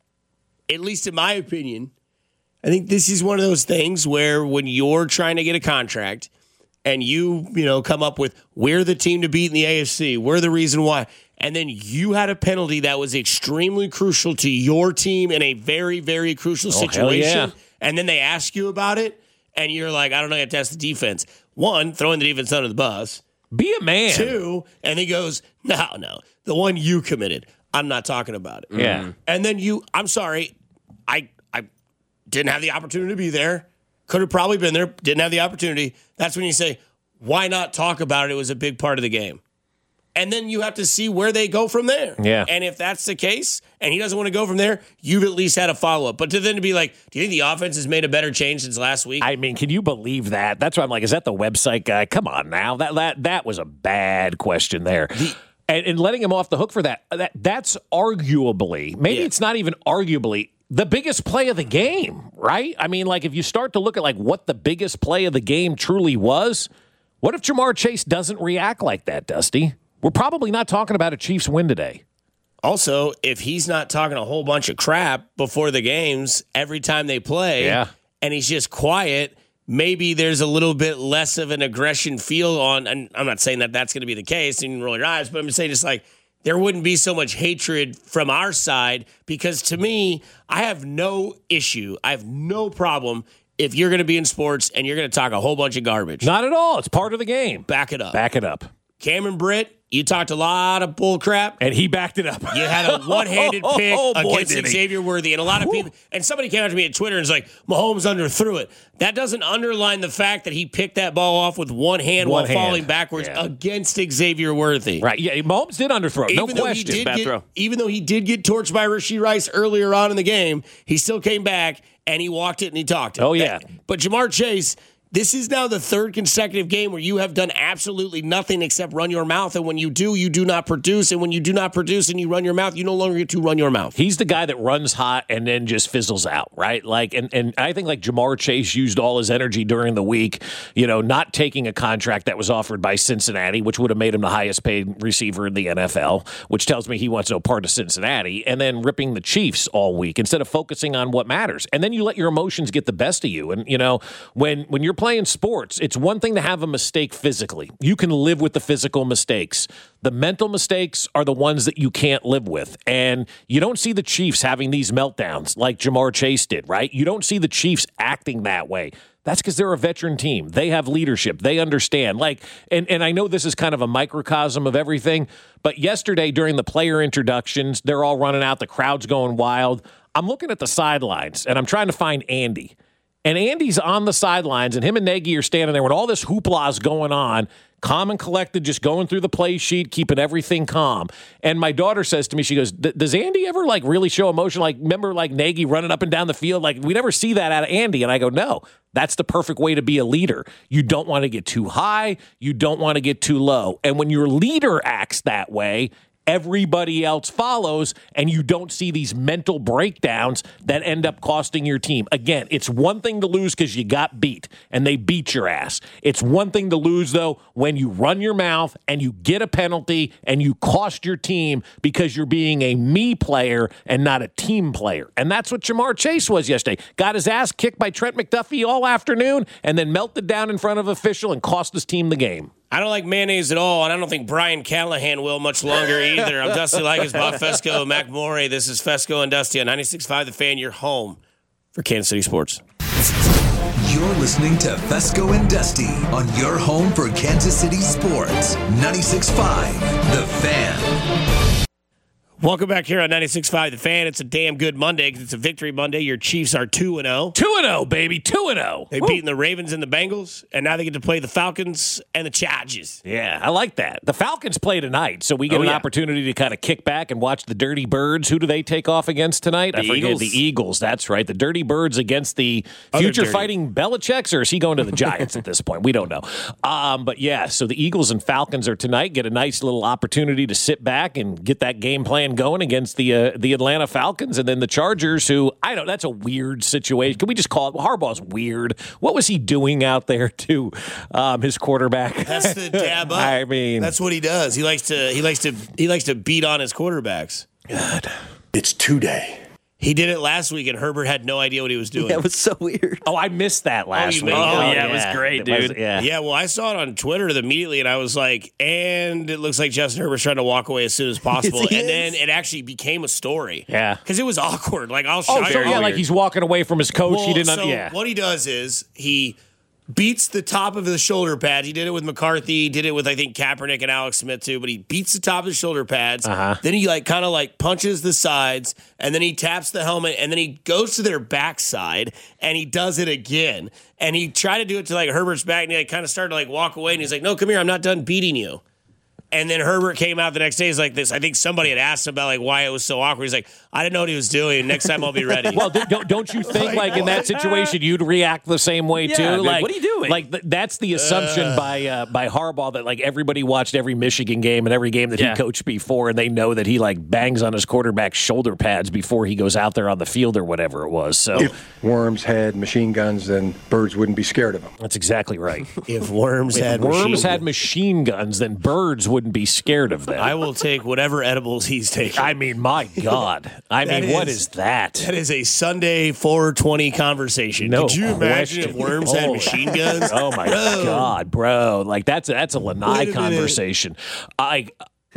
at least in my opinion, I think this is one of those things where when you're trying to get a contract and you, you know, come up with we're the team to beat in the A F C, we're the reason why, and then you had a penalty that was extremely crucial to your team in a very, very crucial Oh, hell situation, yeah. and then they ask you about it, and you're like, I don't know, I got to test the defense. One, throwing the defense under the bus. Be a man. Two, and he goes, no, no, the one you committed. I'm not talking about it. Yeah. And then you, I'm sorry, I I didn't have the opportunity to be there. Could have probably been there. Didn't have the opportunity. That's when you say, why not talk about it? It was a big part of the game. And then you have to see where they go from there. Yeah. And if that's the case, and he doesn't want to go from there, you've at least had a follow-up. But to then to be like, do you think the offense has made a better change since last week? I mean, can you believe that? That's why I'm like, is that the website guy? Come on now. That that that was a bad question there. The, and, and letting him off the hook for that, that that's arguably, maybe Yeah. it's not even arguably, the biggest play of the game, right? I mean, like if you start to look at like what the biggest play of the game truly was, what if Jamar Chase doesn't react like that, Dusty? We're probably not talking about a Chiefs win today. Also, if he's not talking a whole bunch of crap before the games every time they play, Yeah. and he's just quiet, maybe there's a little bit less of an aggression feel on, and I'm not saying that that's going to be the case, and you can roll your eyes, but I'm saying just like there wouldn't be so much hatred from our side, because to me, I have no issue, I have no problem if you're going to be in sports and you're going to talk a whole bunch of garbage. Not at all. It's part of the game. Back it up. Back it up. Cameron Britt, you talked a lot of bull crap. And he backed it up. You had a one-handed pick Oh, boy, against did he. Xavier Worthy. And a lot of people, and somebody came out to me at Twitter and was like, Mahomes underthrew it. That doesn't underline the fact that he picked that ball off with one hand One while hand. falling backwards Yeah. against Xavier Worthy. Right. Yeah, Mahomes did underthrow. No Even though, he question. did Bad get, throw. even though he did get torched by Rashee Rice earlier on in the game, he still came back and he walked it and he talked it. Oh, yeah. But Jamar Chase, this is now the third consecutive game where you have done absolutely nothing except run your mouth. And when you do, you do not produce. And when you do not produce and you run your mouth, you no longer get to run your mouth. He's the guy that runs hot and then just fizzles out, right? Like, and, and I think like Jamar Chase used all his energy during the week, you know, not taking a contract that was offered by Cincinnati, which would have made him the highest paid receiver in the N F L, which tells me he wants no part of Cincinnati, and then ripping the Chiefs all week instead of focusing on what matters. And then you let your emotions get the best of you. And, you know, when, when you're playing sports, it's one thing to have a mistake physically. You can live with the physical mistakes. The mental mistakes are the ones that you can't live with. And you don't see the Chiefs having these meltdowns like Jamar Chase did, right? You don't see the Chiefs acting that way. That's because they're a veteran team. They have leadership. They understand. Like, and, and I know this is kind of a microcosm of everything, but yesterday during the player introductions, they're all running out. The crowd's going wild. I'm looking at the sidelines, and I'm trying to find Andy. And Andy's on the sidelines, and him and Nagy are standing there when all this hoopla is going on, calm and collected, just going through the play sheet, keeping everything calm. And my daughter says to me, she goes, does Andy ever, like, really show emotion? Like, remember, like, Nagy running up and down the field? Like, we never see that out of Andy. And I go, no, that's the perfect way to be a leader. You don't want to get too high. You don't want to get too low. And when your leader acts that way, everybody else follows, and you don't see these mental breakdowns that end up costing your team. Again, it's one thing to lose because you got beat and they beat your ass. It's one thing to lose, though, when you run your mouth and you get a penalty and you cost your team because you're being a me player and not a team player. And that's what Jamar Chase was yesterday. Got his ass kicked by Trent McDuffie all afternoon and then melted down in front of official and cost his team the game. I don't like mayonnaise at all, and I don't think Brian Callahan will much longer either. I'm Dusty Likens, Bob Fesco, Mac Morey. This is Fesco and Dusty on ninety-six point five The Fan, your home for Kansas City sports. You're You're listening to Fesco and Dusty on your home for Kansas City sports. ninety-six point five The Fan. Welcome back here on ninety-six point five The Fan. It's a damn good Monday because it's a victory Monday. Your Chiefs are two and oh. two and oh, baby. two and oh. They've beaten the Ravens and the Bengals, and now they get to play the Falcons and the Chargers. Yeah, I like that. The Falcons play tonight, so we get Oh, an yeah. opportunity to kind of kick back and watch the Dirty Birds. Who do they take off against tonight? The I forget. Eagles. The Eagles, that's right. The Dirty Birds against the Other future dirty. fighting Belichick's, or is he going to the Giants at this point? We don't know. Um, but yeah, so the Eagles and Falcons are tonight. Get a nice little opportunity to sit back and get that game plan going against the uh, the Atlanta Falcons, and then the Chargers, who, I don't know, that's a weird situation. Can we just call it, Harbaugh's weird. What was he doing out there to um, his quarterback? That's the dab up. I mean, that's what he does. He likes to he likes to he likes to beat on his quarterbacks. God. It's two-day. He did it last week, and Herbert had no idea what he was doing. That was so weird. Oh, I missed that last you week. missed it? Oh, yeah, it was great, dude. was- yeah. Yeah, well, I saw it on Twitter immediately, and I was like, and it looks like Justin Herbert's trying to walk away as soon as possible. Yes, he and then is. it actually became a story. Yeah. Because it was awkward. Like, I'll show Oh, you. so yeah, like he's walking away from his coach. Well, he didn't. so yeah. what he does is he beats the top of the shoulder pads. He did it with McCarthy. He did it with, I think, Kaepernick and Alex Smith, too. But he beats the top of the shoulder pads. Uh-huh. Then he, like, kind of, like, punches the sides. And then he taps the helmet. And then he goes to their backside. And he does it again. And he tried to do it to, like, Herbert's back. And he, like, kind of started to, like, walk away. And he's like, no, come here. I'm not done beating you. And then Herbert came out the next day. He's like this. I think somebody had asked him about like why it was so awkward. He's like, I didn't know what he was doing. Next time I'll be ready. Well, don't, don't you think, like, in that situation, you'd react the same way, Yeah, too? like, Like, what are you doing? Like, th- that's the assumption by uh, by Harbaugh that, like, everybody watched every Michigan game and every game that Yeah. he coached before, and they know that he, like, bangs on his quarterback's shoulder pads before he goes out there on the field or whatever it was. So If Worms had machine guns, then birds wouldn't be scared of them. that's exactly right. if Worms If had Worms machine had machine guns, then birds wouldn't be scared of them. I will take whatever edibles he's taking. I mean, my God. I That mean, what is- is that? That is a Sunday four twenty conversation. No Could you imagine question. if Worms had Oh. machine guns? Oh my Bro. God, bro! Like that's a, that's a Wait a Lanai minute. conversation. I,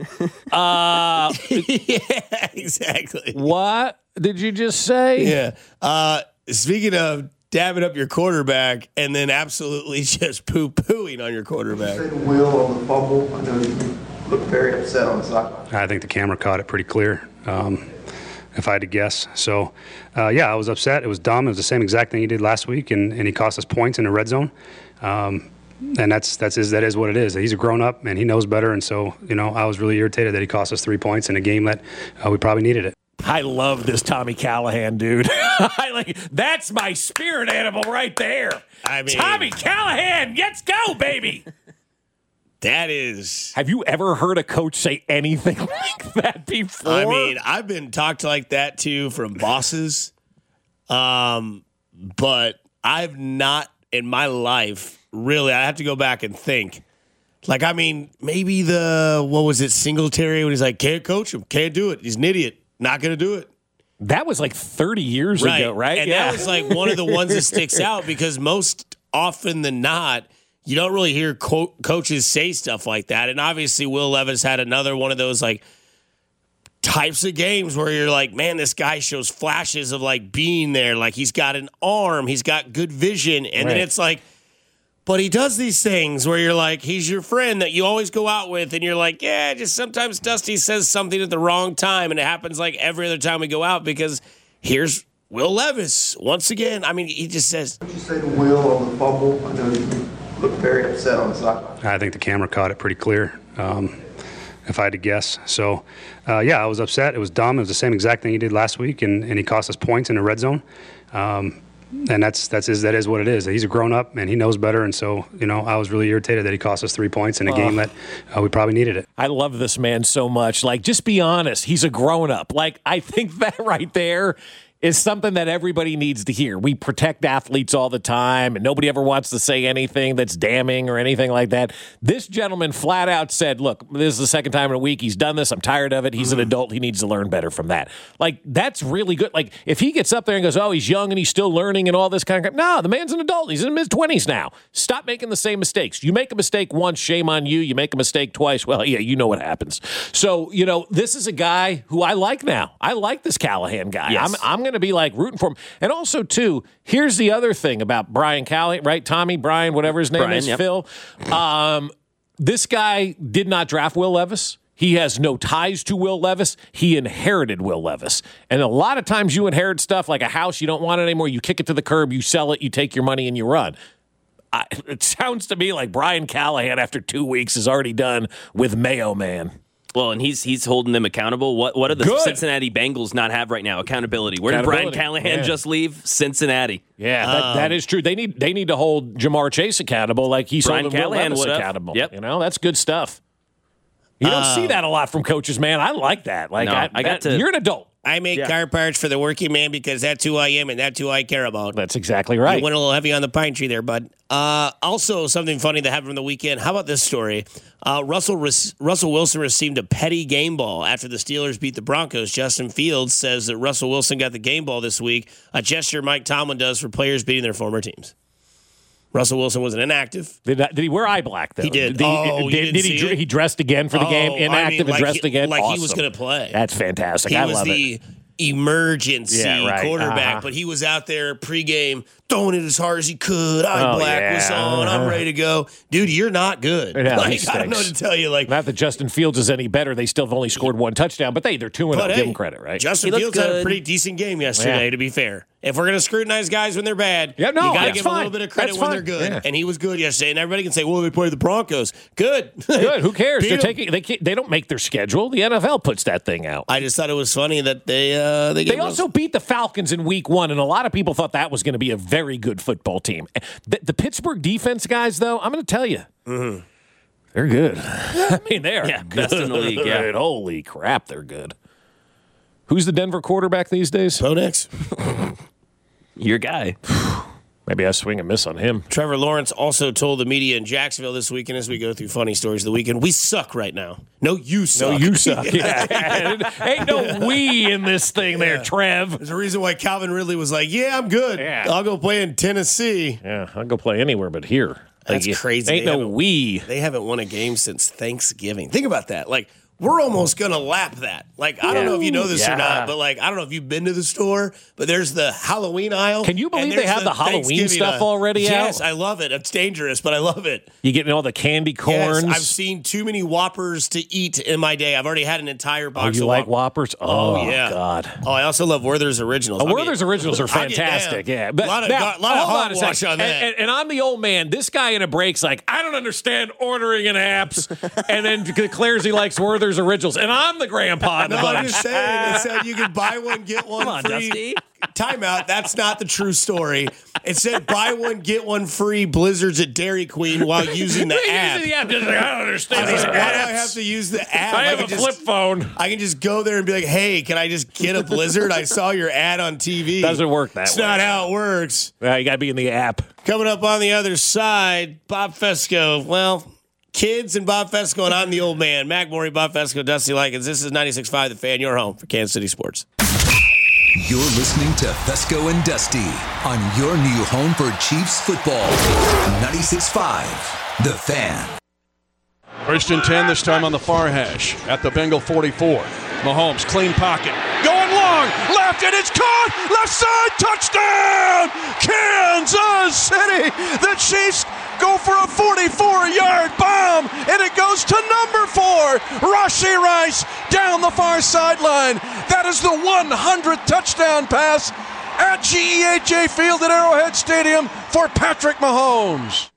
uh, Yeah, exactly. what did you just say? Yeah. Uh, speaking of dabbing up your quarterback and then absolutely just poo pooing on your quarterback. The wheel on the fumble. I know you look very upset on the sideline. I think the camera caught it pretty clear, um, if I had to guess. So, uh, yeah, I was upset. It was dumb. It was the same exact thing he did last week, and, and he cost us points in the red zone. Um, and that's that's is that is what it is. He's a grown up and he knows better. And so, you know, I was really irritated that he cost us three points in a game that uh, we probably needed it. I love this Tommy Callahan dude. I like that's my spirit animal right there. I mean, Tommy Callahan, let's go, baby. that is. Have you ever heard a coach say anything like that before? I mean, I've been talked like that too from bosses, um, but I've not in my life really. I have to go back and think. Like, I mean, maybe the what was it, Singletary, when he's like, can't coach him, can't do it. He's an idiot, not going to do it. that was like thirty years Right. ago, right? And that was like one of the ones that sticks out because most often than not, you don't really hear co- coaches say stuff like that. And obviously, Will Levis had another one of those like types of games where you're like, man, this guy shows flashes of like being there. Like he's got an arm, he's got good vision. And then Right. it's like, but he does these things where you're like, he's your friend that you always go out with, and you're like, yeah, just sometimes Dusty says something at the wrong time, and it happens like every other time we go out because here's Will Levis once again. I mean, he just says, Would you say the wheel on the fumble? I know you look very upset on the sideline. I think the camera caught it pretty clear, um, if I had to guess. So, uh, yeah, I was upset. It was dumb. It was the same exact thing he did last week, and, and he cost us points in the red zone. Um, and that's that's is that is what it is. He's a grown up and he knows better. And so, you know, I was really irritated that he cost us three points in a game that uh, we probably needed it. I love this man so much. Like, just be honest. He's a grown up. Like, I think that right there is something that everybody needs to hear. We protect athletes all the time, and nobody ever wants to say anything that's damning or anything like that. This gentleman flat out said, look, this is the second time in a week he's done this. I'm tired of it. He's an adult. He needs to learn better from that. Like, that's really good. Like, if he gets up there and goes, oh, he's young and he's still learning and all this kind of crap. No, the man's an adult. He's in his twenties now. Stop making the same mistakes. You make a mistake once, shame on you. You make a mistake twice, well, yeah, you know what happens. So, you know, this is a guy who I like now. I like this Callahan guy. Yes. I'm, I'm going to be like rooting for him. And also, too, here's the other thing about Brian Callahan, right? Tommy, Brian, whatever his name Brian, is, yep. Phil. Um, this guy did not draft Will Levis. He has no ties to Will Levis. He inherited Will Levis. And a lot of times you inherit stuff like a house, you don't want it anymore, you kick it to the curb, you sell it, you take your money, and you run. I, it sounds to me like Brian Callahan, after two weeks, is already done with Mayo Man. Well, and he's he's holding them accountable. What what do the Good. Cincinnati Bengals not have right now? Accountability. Where did Accountability. Brian Callahan Yeah. just leave? Cincinnati. Yeah, that, Um, that is true. They need they need to hold Jamar Chase accountable like he's Brian holding Will Callahan Levis would've. accountable. Yep. You know, that's good stuff. You don't Um, see that a lot from coaches, man. I like that. Like No, I, I got that- to- You're an adult. I make Yeah. car parts for the working man because that's who I am and that's who I care about. That's exactly right. You went a little heavy on the pine tree there, bud. Uh, also, something funny that happened from the weekend. How about this story? Uh, Russell Res- Russell Wilson received a petty game ball after the Steelers beat the Broncos. Justin Fields says that Russell Wilson got the game ball this week, a gesture Mike Tomlin does for players beating their former teams. Russell Wilson wasn't inactive. Did, that, did he wear eye black, though? He did. Did he, Oh, you did, didn't did he, see dr- it? he dressed again for the Oh, game? I mean, Inactive like and dressed he- again? like he Awesome. was gonna play. That's fantastic. He I was love the it. emergency Yeah, right. quarterback, Uh-huh. but he was out there pregame throwing it as hard as he could. Eye Oh, black yeah. was on. I'm Uh-huh. ready to go. Dude, you're not good. Yeah, like, he I don't know what stinks. to tell you. Like, Not that Justin Fields is any better. They still have only scored one touchdown, but they, they're two and but oh. hey, Give him credit, right? Justin He looked Fields had a good. pretty decent game yesterday, Yeah. to be fair. If we're going to scrutinize guys when they're bad, Yeah, no, you got to that's give them a fine. little bit of credit That's when fine. they're good. Yeah. And he was good yesterday. And everybody can say, well, they played the Broncos. Good. Good. Who cares? Beat They're 'em. taking. They can't- they don't make their schedule. The N F L puts that thing out. I just thought it was funny that they uh, they, They gave also beat the Falcons in week one, and a lot of people thought that was going to be a very good football team. The, the Pittsburgh defense guys, though, I'm going to tell you, Mhm. they're good. I mean, they are Yeah, good. best in the league, yeah. Holy crap, they're good. Who's the Denver quarterback these days? Bo Nix. Your guy. Maybe I swing and miss on him. Trevor Lawrence also told the media in Jacksonville this weekend, as we go through funny stories of the weekend, we suck right now. No, you suck. No, you suck. Yeah. Ain't no we in this thing there, Trev. There's a reason why Calvin Ridley was like, yeah, I'm good. Yeah. I'll go play in Tennessee. Yeah, I'll go play anywhere but here. That's Like, crazy. Ain't They no haven't- we. They haven't won a game since Thanksgiving. Think about that. Like, we're almost going to lap that. Like, I don't know if you know this Yeah. or not, but like, I don't know if you've been to the store, but there's the Halloween aisle. Can you believe and they there's have the Halloween Thanksgiving stuff aisle. already out? Yes, I love it. It's dangerous, but I love it. You getting all the candy corns? Yes, I've seen too many Whoppers to eat in my day. I've already had an entire Oh, box you of like Whoppers. Whoppers? Oh, Oh, yeah. God. Oh, I also love Werther's Originals. Oh, I'll Werther's get- Originals are I'll get fantastic. down. Yeah, but a lot of, now, got- lot of hold on a hogwash second. on that. And, and, and I'm the old man. This guy in a break's like, I don't understand ordering in apps, and then declares he likes Werther's Originals, and I'm the grandpa in the No, I'm bunch. just saying. It said you could buy one, get one Come on, free. Dusty. Timeout. That's not the true story. It said buy one, get one free Blizzards at Dairy Queen while using the Using app. the app, just like, I don't understand I was these like, why do I apps. have to use the app? I have can a just, flip phone. I can just go there and be like, hey, can I just get a Blizzard? I saw your ad on T V. Doesn't work that It's way. not how it works. Uh, you got to be in the app. Coming up on the other side, Bob Fesco. Well, kids and Bob Fesco, and I'm the old man. Mac Morey, Bob Fesco, Dusty Likens. This is ninety-six point five The Fan, your home for Kansas City sports. You're listening to Fesco and Dusty on your new home for Chiefs football. ninety-six point five The Fan. First and ten, this time on the far hash at the Bengal forty-four. Mahomes, clean pocket. Going long, left, and it's caught! Left side, touchdown! Kansas City! The Chiefs go for a forty-four-yard bomb, and it goes to number four, Rashee Rice, down the far sideline. That is the one hundredth touchdown pass at G E H A Field at Arrowhead Stadium for Patrick Mahomes.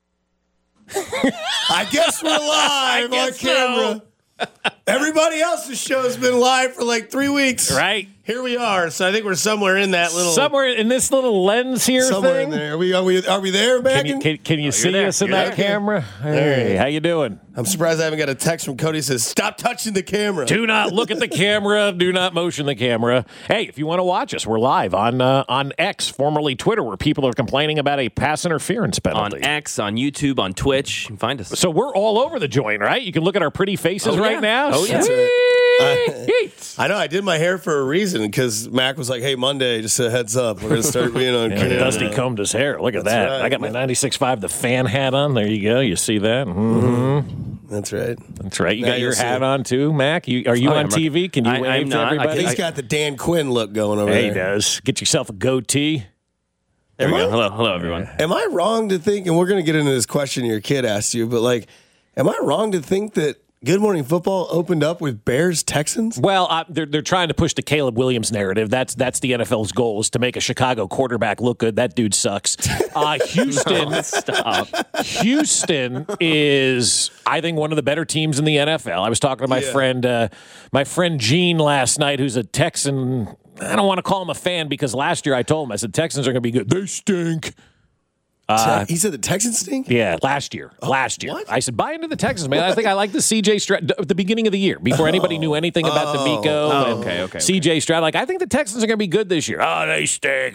I guess we're live on guess camera. Everybody else's show's been live for like three weeks. Right. Here we are. So I think we're somewhere in that little. Somewhere in this little lens here somewhere thing. in there. Are we, are we, are we there, Megan? Can you, can, can you see there. us in You're that there. camera? Hey, how you doing? I'm surprised I haven't got a text from Cody that says, stop touching the camera. Do not look at the camera. Do not motion the camera. Hey, if you want to watch us, we're live on uh, on X, formerly Twitter, where people are complaining about a pass interference On penalty. X, on YouTube, on Twitch. You can find us. So we're all over the joint, right? You can look at our pretty faces Oh, right yeah. now. Oh, yeah. Sweet. I know. I did my hair for a reason because Mac was like, hey, Monday, just a heads up. We're going to start being on And camera. Dusty combed his hair. Look at That's that. right. I got my ninety-six point five The Fan hat on. There you go. You see that? Mm-hmm. That's right. That's right. You Now got your you'll see hat it. on too, Mac. You, are you Oh, on I'm T V? Can you I- wave I'm to not. I everybody? can- He's got the Dan Quinn look going over Hey, there. he does. Get yourself a goatee. There Am we I- go. Hello, hello, everyone. Am I wrong to think, and we're going to get into this question your kid asked you, but like, am I wrong to think that Good Morning Football opened up with Bears Texans? Well, uh, they're they're trying to push the Caleb Williams narrative. That's that's the N F L's goal, is to make a Chicago quarterback look good. That dude sucks. Uh, Houston, No, stop. Houston is, I think, one of the better teams in the N F L. I was talking to my Yeah. friend, uh, my friend Gene last night, who's a Texan. I don't want to call him a fan because last year I told him, I said Texans are going to be good. They stink. Uh, he said the Texans stink? Yeah, last year. last year. what? I said, buy into the Texans, man. I think I like the C J Stroud at the beginning of the year, before anybody knew anything about Oh. D'Amico Oh, and okay, okay, C J Stroud. Like, I think the Texans are going to be good this year. Oh, they stink.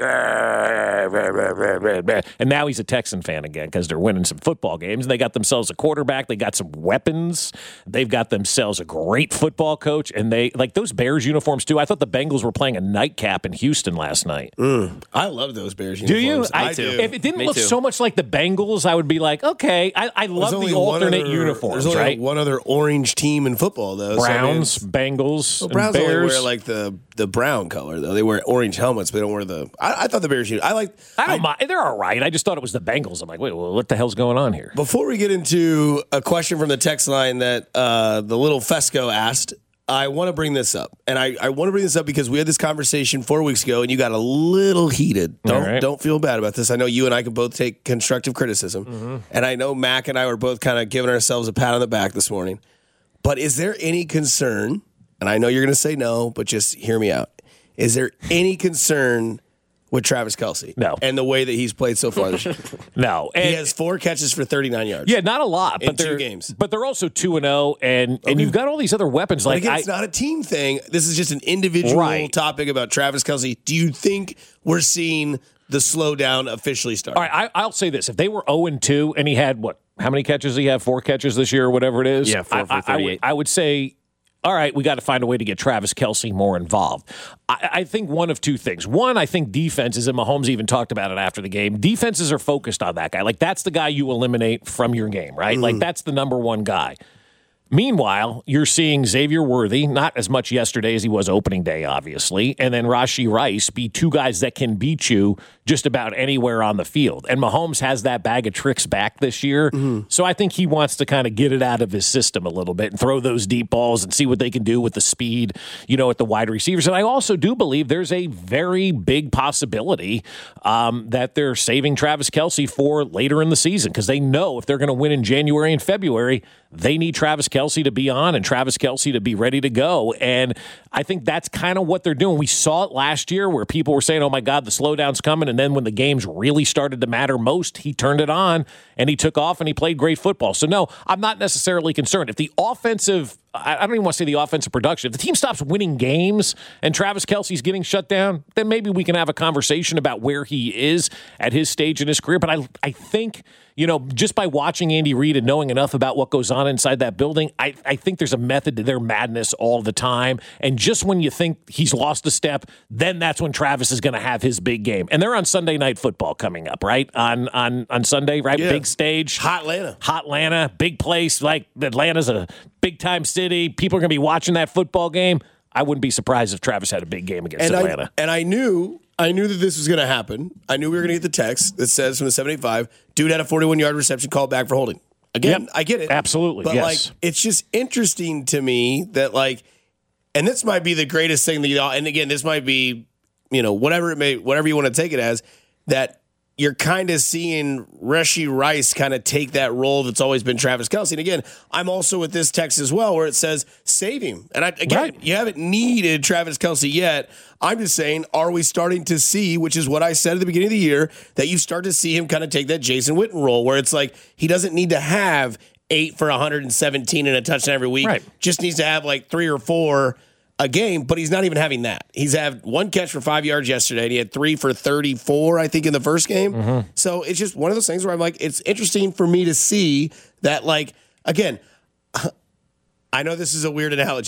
And now he's a Texan fan again because they're winning some football games. And they got themselves a quarterback. They got some weapons. They've got themselves a great football coach. And they, like those Bears uniforms, too. I thought the Bengals were playing a nightcap in Houston last night. Mm. I love those Bears Do you? uniforms. I, do. If it didn't Me look too. so much like the Bengals, I would be like, okay, I, I There's love only the one alternate other- uniforms, There's only right? one other orange team in football, though. so I mean, Browns, it's- Bengals, well, and Browns only Bears. wear like the, the brown color, though. They wear orange helmets, but they don't wear the. I, I thought the Bears. I like. I don't mind. They're all right. I just thought it was the Bengals. I'm like, wait, well, what the hell's going on here? Before we get into a question from the text line that uh, the little Fesco asked, I want to bring this up. And I, I want to bring this up because we had this conversation four weeks ago and you got a little heated. Don't, right. don't feel bad about this. I know you and I can both take constructive criticism. Mm-hmm. And I know Mac and I were both kind of giving ourselves a pat on the back this morning. But is there any concern, and I know you're going to say no, but just hear me out. Is there any concern with Travis Kelce? No. And the way that he's played so far this year? No. And, He has four catches for thirty-nine yards. yeah, not a lot, in but two they're games. But they're also two and zero, and and you've got all these other weapons. But Like again, I, it's not a team thing. This is just an individual Right. topic about Travis Kelce. Do you think we're seeing the slowdown officially start? all right, I, I'll say this: if they were zero and two, and he had what? How many catches? Did he have four catches this year, or whatever it is. Yeah, four I, for I- I would- thirty-eight. I would say. All right, we got to find a way to get Travis Kelce more involved. I, I think one of two things. One, I think defenses, and Mahomes even talked about it after the game, defenses are focused on that guy. Like, that's the guy you eliminate from your game, right? Like, that's the number one guy. Meanwhile, you're seeing Xavier Worthy, not as much yesterday as he was opening day, obviously, and then Rashee Rice be two guys that can beat you just about anywhere on the field. And Mahomes has that bag of tricks back this year. So I think he wants to kind of get it out of his system a little bit and throw those deep balls and see what they can do with the speed, you know, at the wide receivers. And I also do believe there's a very big possibility um, that they're saving Travis Kelce for later in the season because they know if they're going to win in January and February, they need Travis Kelce to be on and Travis Kelce to be ready to go. And I think that's kind of what they're doing. We saw it last year where people were saying, oh my God, the slowdown's coming. And then when the games really started to matter most, he turned it on and he took off and he played great football. So no, I'm not necessarily concerned. If the offensive, I don't even want to say the offensive production, if the team stops winning games and Travis Kelce's getting shut down, then maybe we can have a conversation about where he is at his stage in his career. But I, I think, you know, just by watching Andy Reid and knowing enough about what goes on inside that building, I, I think there's a method to their madness all the time. And just when you think he's lost a step, then that's when Travis is going to have his big game. And they're on Sunday Night Football coming up, right? On on on Sunday, right? Yeah. Big stage. Hot Atlanta. Hot Atlanta, big place. Like Atlanta's a big time city. People are going to be watching that football game. I wouldn't be surprised if Travis had a big game against and Atlanta. I, and I knew I knew that this was going to happen. I knew we were going to get the text that says from the seven eighty-five, dude had a forty-one-yard reception called back for holding. Again, Yep. I get it. Absolutely, But, yes. like, it's just interesting to me that, like, and this might be the greatest thing that, you know, and again, this might be, you know, whatever it may, whatever you want to take it as, that you're kind of seeing Rashee Rice kind of take that role that's always been Travis Kelce. And again, I'm also with this text as well where it says save him. And I, again, Right. you haven't needed Travis Kelce yet. I'm just saying, are we starting to see, which is what I said at the beginning of the year, that you start to see him kind of take that Jason Witten role where it's like he doesn't need to have eight for one hundred seventeen and a touchdown every week. Right. Just needs to have like three or four a game, but he's not even having that. He's had one catch for five yards yesterday, and he had three for thirty-four, I think, in the first game. Mm-hmm. So it's just one of those things where I'm like, it's interesting for me to see that, like, again, I know this is a weird analogy.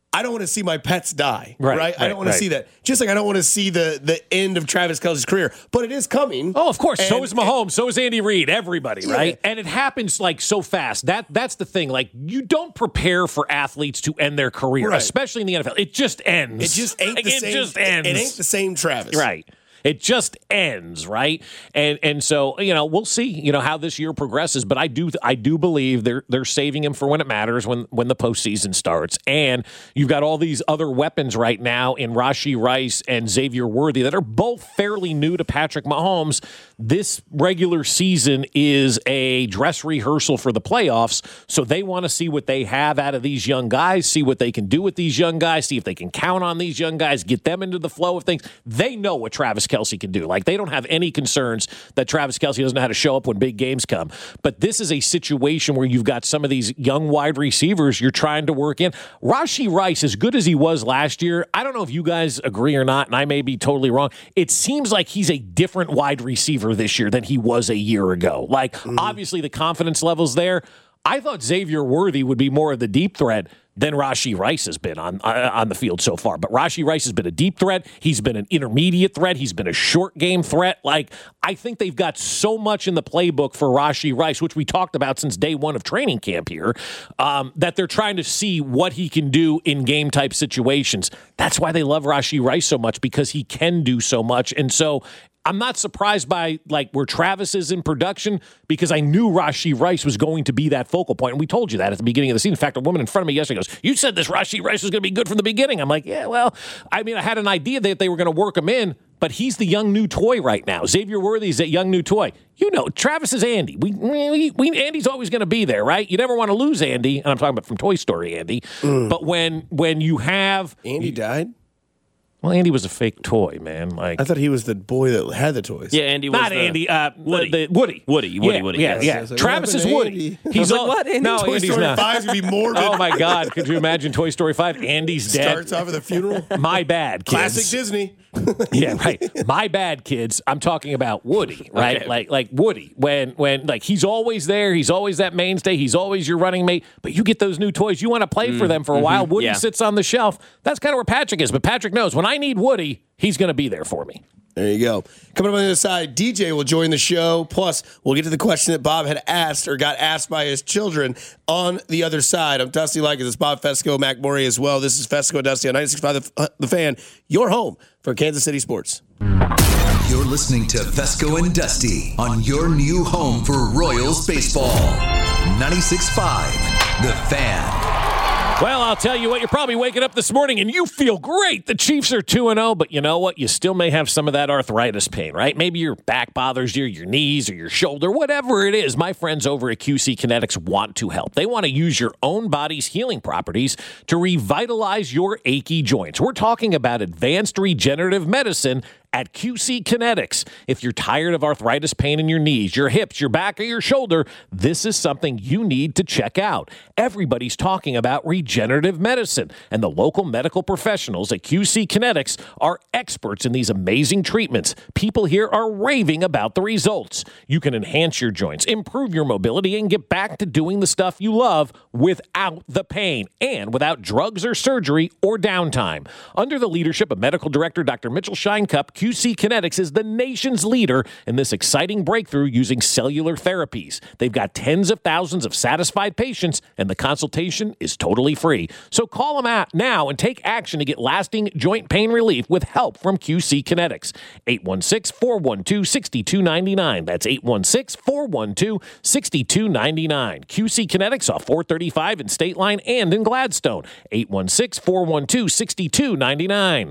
I don't want to see my pets die, Right, right? right, I don't want right. to see that. Just like I don't want to see the the end of Travis Kelce's career, but it is coming. Oh, of course. so And- is Mahomes. So is Andy Reid. Everybody, Yeah. right? And it happens like so fast. That that's the thing. Like you don't prepare for athletes to end their career, Right. especially in the N F L. It just ends. It just ain't Like, the it same. just ends. It ain't the same Travis, Right. It just ends, right? And and so, you know, we'll see, you know, how this year progresses. But I do I do believe they're they're saving him for when it matters, when when the postseason starts. And you've got all these other weapons right now in Rashee Rice and Xavier Worthy that are both fairly new to Patrick Mahomes. This regular season is a dress rehearsal for the playoffs. So they want to see what they have out of these young guys, see what they can do with these young guys, see if they can count on these young guys, get them into the flow of things. They know what Travis Kelce can do. Like, they don't have any concerns that Travis Kelce doesn't know how to show up when big games come. But this is a situation where you've got some of these young wide receivers you're trying to work in. Rashee Rice, as good as he was last year, I don't know if you guys agree or not, and I may be totally wrong. It seems like he's a different wide receiver this year than he was a year ago. Like, mm-hmm. obviously the confidence level's there. I thought Xavier Worthy would be more of the deep threat than Rashee Rice has been on uh, on the field so far. But Rashee Rice has been a deep threat. He's been an intermediate threat. He's been a short game threat. Like, I think they've got so much in the playbook for Rashee Rice, which we talked about since day one of training camp here, um, that they're trying to see what he can do in game type situations. That's why they love Rashee Rice so much, because he can do so much. And so I'm not surprised by like where Travis is in production, because I knew Rashee Rice was going to be that focal point. And we told you that at the beginning of the season. In fact, a woman in front of me yesterday goes, "You said this Rashee Rice was going to be good from the beginning." I'm like, yeah, well, I mean, I had an idea that they were going to work him in, but he's the young new toy right now. Xavier Worthy is that young new toy. You know, Travis is Andy. We, we, we Andy's always going to be there, right? You never want to lose Andy. And I'm talking about from Toy Story, Andy. Mm. But when when you have Andy died. Well, Andy was a fake toy, man. Like, I thought he was the boy that had the toys. Yeah, Andy was not the, Andy. Uh, Woody. The, the Woody. Woody. Woody. Yeah, Woody. Yeah, yes. yeah. Like, Travis is Woody. Andy? He's like, all, what? Andy? No, Toy Andy's Story not. five is going to be morbid. Oh, my God. Could you imagine Toy Story five? Andy's dead. Starts off with a funeral. My bad, kids. Classic Disney. Yeah, right. My bad, kids. I'm talking about Woody, right? Okay. Like, like Woody. When, when, like, he's always there. He's always that mainstay. He's always your running mate. But you get those new toys. You want to play mm, for them for a mm-hmm, while. Woody yeah. sits on the shelf. That's kind of where Patrick is. But Patrick knows when I need Woody, he's going to be there for me. There you go. Coming up on the other side, D J will join the show. Plus, we'll get to the question that Bob had asked or got asked by his children on the other side. I'm Dusty Likens. It's Bob Fesco, Mac Murray as well. This is Fesco and Dusty on ninety-six point five the, the Fan, your home for Kansas City sports. You're listening to Fesco and Dusty on your new home for Royals baseball. ninety-six point five The Fan. Well, I'll tell you what, you're probably waking up this morning and you feel great. The Chiefs are two and oh, but you know what? You still may have some of that arthritis pain, right? Maybe your back bothers you, your knees or your shoulder, whatever it is. My friends over at Q C Kinetics want to help. They want to use your own body's healing properties to revitalize your achy joints. We're talking about advanced regenerative medicine at Q C Kinetics. If you're tired of arthritis pain in your knees, your hips, your back, or your shoulder, this is something you need to check out. Everybody's talking about regenerative medicine, and the local medical professionals at Q C Kinetics are experts in these amazing treatments. People here are raving about the results. You can enhance your joints, improve your mobility, and get back to doing the stuff you love without the pain and without drugs or surgery or downtime. Under the leadership of Medical Director Doctor Mitchell Scheinkupp, Q C Kinetics is the nation's leader in this exciting breakthrough using cellular therapies. They've got tens of thousands of satisfied patients, and the consultation is totally free. So call them out now and take action to get lasting joint pain relief with help from Q C Kinetics. eight one six, four one two, six two nine nine. That's eight one six, four one two, six two nine nine. Q C Kinetics off four thirty-five in State Line and in Gladstone. eight one six, four one two, six two nine nine.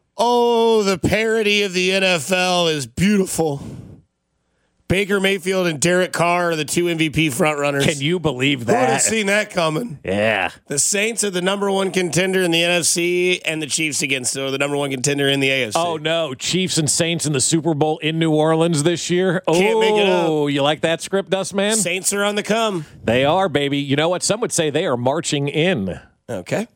Oh, the parody of the N F L is beautiful. Baker Mayfield and Derek Carr are the two M V P frontrunners. Can you believe Who would that? have seen that coming? Yeah. The Saints are the number one contender in the N F C, and the Chiefs against are the number one contender in the A F C. Oh, no. Chiefs and Saints in the Super Bowl in New Orleans this year. Can't oh, make it up. You like that script, Dust Man? Saints are on the come. They are, baby. You know what? Some would say they are marching in. Okay.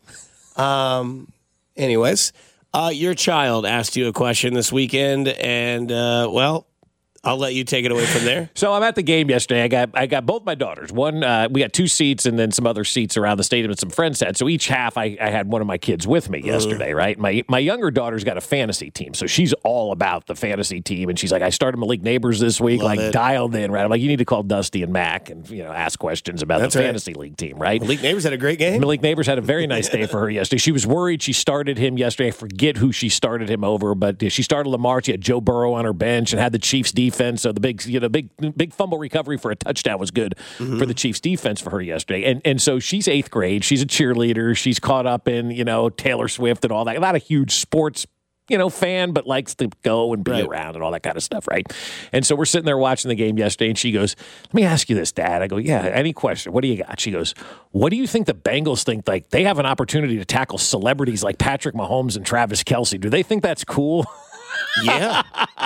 Um. Anyways, uh, your child asked you a question this weekend, and, uh, well, I'll let you take it away from there. So I'm at the game yesterday. I got I got both my daughters. One, uh, we got two seats and then some other seats around the stadium that some friends had. So each half, I, I had one of my kids with me yesterday, mm. right? My my younger daughter's got a fantasy team, so she's all about the fantasy team. And she's like, I started Malik Neighbors this week, Love like it. dialed in, right? I'm like, you need to call Dusty and Mac and you know ask questions about That's the right. fantasy league team, right? Malik Neighbors had a great game. Malik Neighbors had a very nice day for her yesterday. She was worried she started him yesterday. I forget who she started him over, but she started Lamar. She had Joe Burrow on her bench and had the Chiefs defense. So the big, you know, big, big fumble recovery for a touchdown was good mm-hmm. for the Chiefs defense for her yesterday. And and so she's eighth grade. She's a cheerleader. She's caught up in, you know, Taylor Swift and all that. Not a huge sports you know, fan, but likes to go and be right. around and all that kind of stuff, right? And so we're sitting there watching the game yesterday, and she goes, let me ask you this, Dad. I go, yeah, any question. What do you got? She goes, what do you think the Bengals think? Like, they have an opportunity to tackle celebrities like Patrick Mahomes and Travis Kelce. Do they think that's cool? Yeah.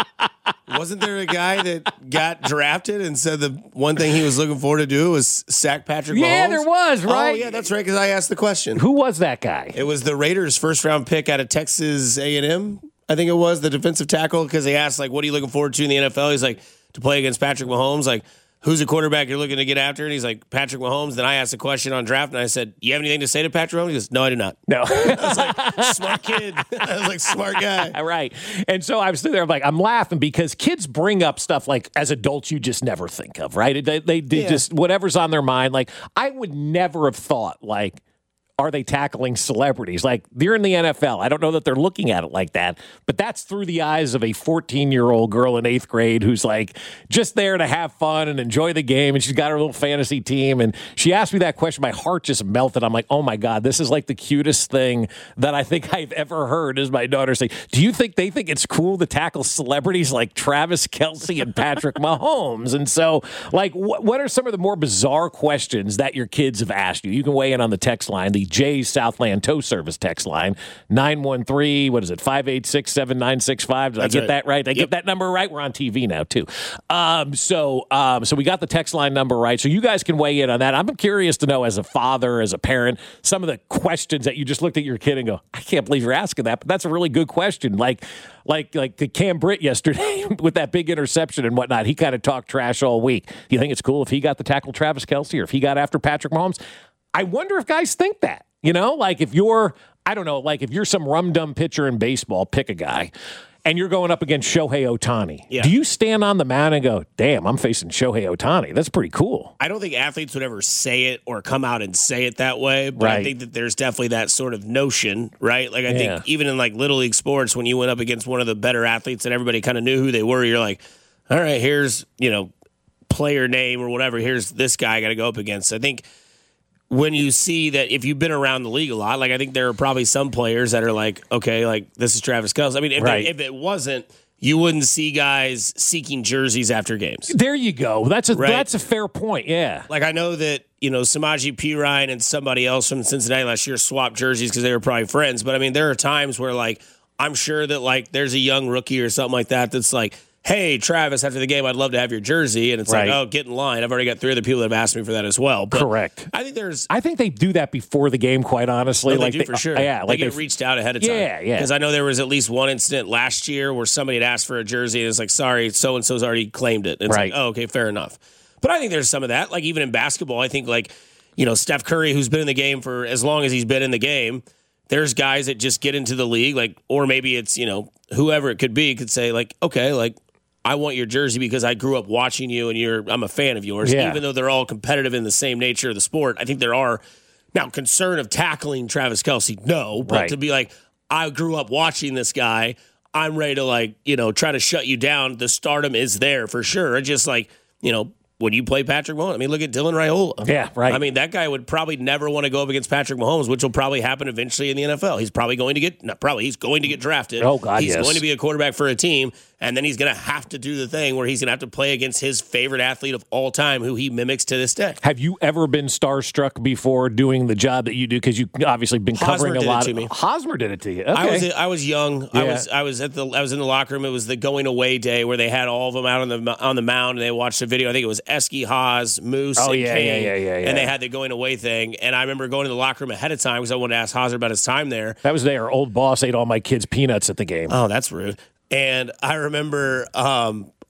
Wasn't there a guy that got drafted and said the one thing he was looking forward to do was sack Patrick Mahomes? Yeah, there was, right? Oh, yeah, that's right, because I asked the question. Who was that guy? It was the Raiders' first-round pick out of Texas A and M, I think it was, the defensive tackle, because they asked, like, what are you looking forward to in the N F L? He's like, to play against Patrick Mahomes, like, who's the quarterback you're looking to get after? And he's like, Patrick Mahomes. Then I asked a question on draft, and I said, you have anything to say to Patrick Mahomes? He goes, no, I do not. No. I was like, smart kid. I was like, smart guy. Right. And so I was sitting there, I'm like, I'm laughing because kids bring up stuff like, as adults, you just never think of, right? They, they, they yeah. just, whatever's on their mind. Like, I would never have thought, like, are they tackling celebrities? Like, they're in the N F L. I don't know that they're looking at it like that, but that's through the eyes of a fourteen-year-old girl in eighth grade who's, like, just there to have fun and enjoy the game, and she's got her little fantasy team, and she asked me that question. My heart just melted. I'm like, oh, my God, this is, like, the cutest thing that I think I've ever heard, is my daughter say, do you think they think it's cool to tackle celebrities like Travis Kelce and Patrick Mahomes? And so, like, wh- what are some of the more bizarre questions that your kids have asked you? You can weigh in on the text line, the Jay's Southland Tow Service text line, nine one three, what is it, five eight six, seven nine six five. Did That's I get right. that right? Did I yep. get that number right? We're on T V now, too. Um, so um, so we got the text line number right. So you guys can weigh in on that. I'm curious to know, as a father, as a parent, some of the questions that you just looked at your kid and go, I can't believe you're asking that, but that's a really good question. Like, like, like Cam Britt yesterday with that big interception and whatnot, he kind of talked trash all week. Do you think it's cool if he got to tackle Travis Kelce or if he got after Patrick Mahomes? I wonder if guys think that, you know, like if you're, I don't know, like if you're some rum-dum pitcher in baseball, pick a guy, and you're going up against Shohei Ohtani. Yeah. Do you stand on the mound and go, damn, I'm facing Shohei Ohtani? That's pretty cool. I don't think athletes would ever say it or come out and say it that way, but right. I think that there's definitely that sort of notion, right? Like I yeah. think even in like Little League sports, when you went up against one of the better athletes and everybody kind of knew who they were, you're like, all right, here's, you know, player name or whatever. Here's this guy I got to go up against. I think when you see that, if you've been around the league a lot, like I think there are probably some players that are like, okay, like this is Travis Kelce. I mean, if, right. they, if it wasn't, you wouldn't see guys seeking jerseys after games. There you go. That's a right? that's a fair point. Yeah. Like I know that, you know, Samaje Perine and somebody else from Cincinnati last year swapped jerseys because they were probably friends. But I mean, there are times where like I'm sure that like there's a young rookie or something like that that's like, hey, Travis, after the game, I'd love to have your jersey. And it's right. like, oh, get in line. I've already got three other people that have asked me for that as well. But correct. I think there's... I think they do that before the game, quite honestly. No, they like do they, for sure. Yeah, they like get reached out ahead of time. Yeah, yeah. Because I know there was at least one incident last year where somebody had asked for a jersey and it's like, sorry, so-and-so's already claimed it. And it's right. like, oh, okay, fair enough. But I think there's some of that. Like even in basketball, I think like, you know, Steph Curry, who's been in the game for as long as he's been in the game, there's guys that just get into the league, like, or maybe it's, you know, whoever it could be could say like, okay, like, I want your jersey because I grew up watching you and you're I'm a fan of yours. Yeah. Even though they're all competitive in the same nature of the sport, I think there are now concern of tackling Travis Kelce. No, but right. to be like, I grew up watching this guy. I'm ready to like, you know, try to shut you down. The stardom is there for sure. It's just like, you know, when you play Patrick Mahomes, I mean, look at Dylan Raiola. Yeah, right. I mean, that guy would probably never want to go up against Patrick Mahomes, which will probably happen eventually in the N F L. He's probably going to get, not probably, he's going to get drafted. Oh, God, He's yes. going to be a quarterback for a team, and then he's going to have to do the thing where he's going to have to play against his favorite athlete of all time, who he mimics to this day. Have you ever been starstruck before doing the job that you do? Because you've obviously been covering Hosmer a lot. Did it to me. Hosmer did it to you. Okay. I was I was young. Yeah. I was I was at the I was in the locker room. It was the going away day where they had all of them out on the on the mound and they watched the video. I think it was Esky, Haas, Moose, oh, and yeah, Kane, yeah, yeah, yeah, yeah. and they had the going away thing. And I remember going to the locker room ahead of time because I wanted to ask Hosmer about his time there. That was there. Old boss ate all my kids' peanuts at the game. Oh, that's rude. And I remember um,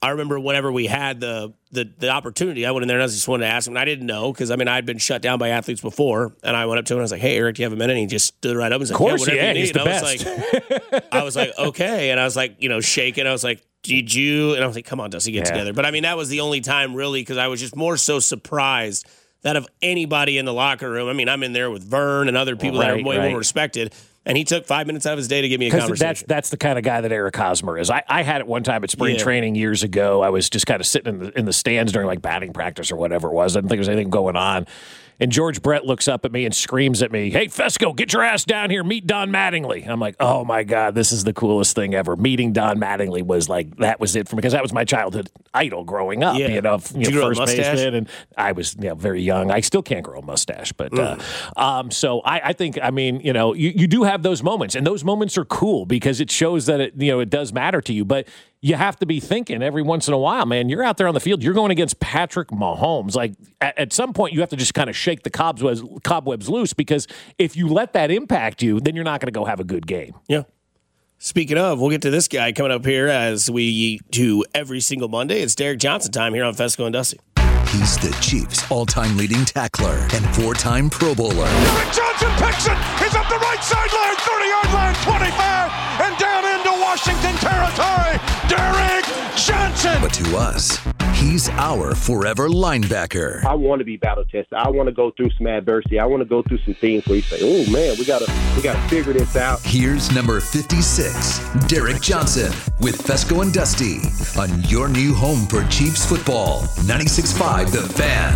I remember whenever we had the, the the opportunity, I went in there and I just wanted to ask him. And I didn't know because, I mean, I had been shut down by athletes before. And I went up to him and I was like, hey, Eric, do you have a minute? And he just stood right up and was like, of course, yeah, whatever yeah, you need. he's the and I best. was like, I was like, okay. And I was like, you know, shaking. I was like, did you? And I was like, come on, Dusty, get Yeah. together. But, I mean, that was the only time really because I was just more so surprised that of anybody in the locker room. I mean, I'm in there with Vern and other people that Right, are way right. more respected. And he took five minutes out of his day to give me a Because conversation. that's that's the kind of guy that Eric Hosmer is. I, I had it one time at spring Yeah. training years ago. I was just kind of sitting in the in the stands during like batting practice or whatever it was. I didn't think there was anything going on. And George Brett looks up at me and screams at me, hey, Fesco, get your ass down here. Meet Don Mattingly. I'm like, oh, my God, this is the coolest thing ever. Meeting Don Mattingly was like, that was it for me because that was my childhood idol growing up. Yeah. You know, Did you know grow a first mustache? baseman. And I was you know, very young. I still can't grow a mustache. But uh, um, so I, I think, I mean, you know, you, you do have those moments. And those moments are cool because it shows that it, you know, it does matter to you. But you have to be thinking every once in a while, man, you're out there on the field, you're going against Patrick Mahomes. Like at, at some point you have to just kind of shake the cobwebs, cobwebs loose because if you let that impact you, then you're not going to go have a good game. Yeah. Speaking of, we'll get to this guy coming up here as we do every single Monday. It's Derek Johnson time here on Fesco and Dusty. He's the Chiefs' all-time leading tackler and four-time Pro Bowler. Derek Johnson picks it. He's up the right sideline, thirty-yard line, twenty-five, and down into Washington territory. Derek Johnson. But to us, he's our forever linebacker. I want to be battle tested. I want to go through some adversity. I want to go through some things where you say, "Oh man, we gotta, we gotta figure this out." Here's number fifty-six, Derek Johnson, with Fesco and Dusty on your new home for Chiefs football, ninety-six point five The Fan.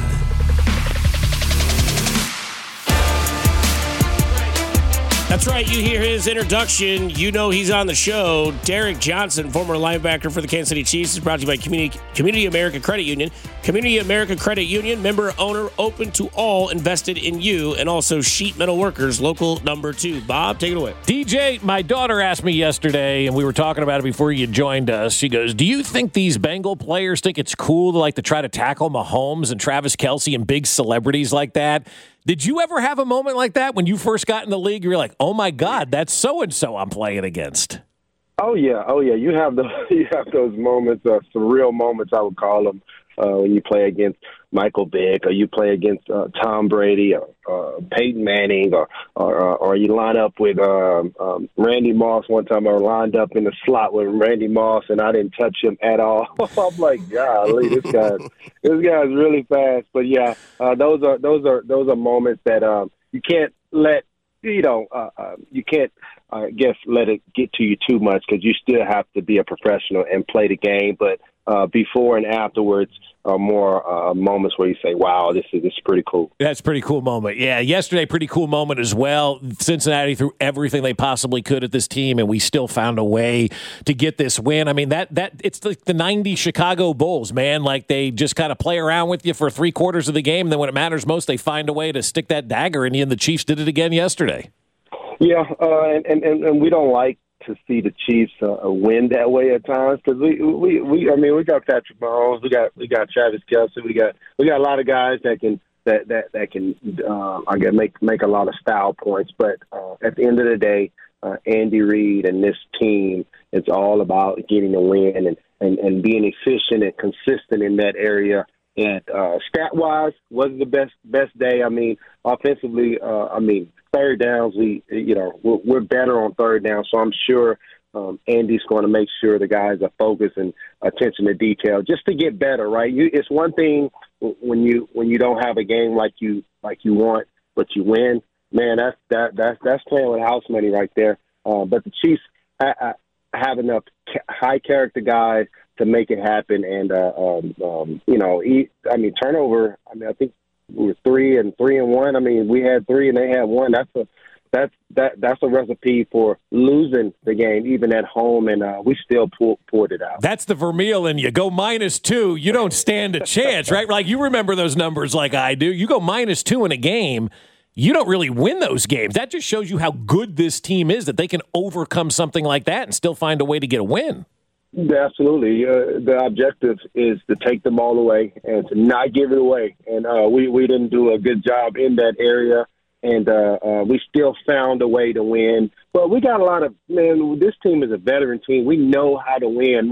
That's right. You hear his introduction. You know he's on the show. Derek Johnson, former linebacker for the Kansas City Chiefs, is brought to you by Community, Community America Credit Union. Community America Credit Union, member owner, open to all, invested in you, and also Sheet Metal Workers, local number two. Bob, take it away. D J, my daughter asked me yesterday, and we were talking about it before you joined us. She goes, do you think these Bengal players think it's cool to like to try to tackle Mahomes and Travis Kelce and big celebrities like that? Did you ever have a moment like that when you first got in the league? You were like, oh, my God, that's so-and-so I'm playing against. Oh yeah, oh yeah. You have those, you have those moments, uh, surreal moments, I would call them, uh, when you play against Michael Vick, or you play against uh, Tom Brady, or uh, Peyton Manning, or or, or you line up with um, um, Randy Moss. One time I lined up in the slot with Randy Moss, and I didn't touch him at all. I'm like, golly, this guy, this guy's really fast. But yeah, uh, those are those are those are moments that um, you can't let you know uh, uh, you can't. I guess let it get to you too much because you still have to be a professional and play the game. But uh, before and afterwards are more uh, moments where you say, wow, this is, this is pretty cool. That's a pretty cool moment. Yeah, yesterday, pretty cool moment as well. Cincinnati threw everything they possibly could at this team, and we still found a way to get this win. I mean, that that it's like the nineties Chicago Bulls, man. Like they just kind of play around with you for three quarters of the game, and then when it matters most, they find a way to stick that dagger in you, and the Chiefs did it again yesterday. Yeah, uh, and, and, and we don't like to see the Chiefs uh, win that way at times because we, we, we, I mean, we got Patrick Mahomes, we got we got Travis Kelce, we got we got a lot of guys that can that that that can uh, I guess make make a lot of style points. But uh, at the end of the day, uh, Andy Reid and this team, it's all about getting a win and, and, and being efficient and consistent in that area. And uh, stat-wise, wasn't the best best day. I mean, offensively, uh, I mean, third downs, we you know we're, we're better on third down. So I'm sure um, Andy's going to make sure the guys are focused and attention to detail just to get better. Right? You, it's one thing when you when you don't have a game like you like you want, but you win. Man, that's that that's that's playing with house money right there. Uh, but the Chiefs I, I have enough ca- high character guys to make it happen. And, uh, um, um, you know, he, I mean, turnover, I mean, I think we were three and three and one. I mean, we had three and they had one. That's a, that's, that, that's a recipe for losing the game, even at home. And uh, we still pull, pulled it out. That's the Vermeil in you. Go minus two. You don't stand a chance, right? Like you remember those numbers like I do. You go minus two in a game. You don't really win those games. That just shows you how good this team is, that they can overcome something like that and still find a way to get a win. Absolutely. Uh, the objective is to take the ball away and to not give it away. And uh, we, we didn't do a good job in that area. And uh, uh, we still found a way to win. But we got a lot of, man, this team is a veteran team. We know how to win. We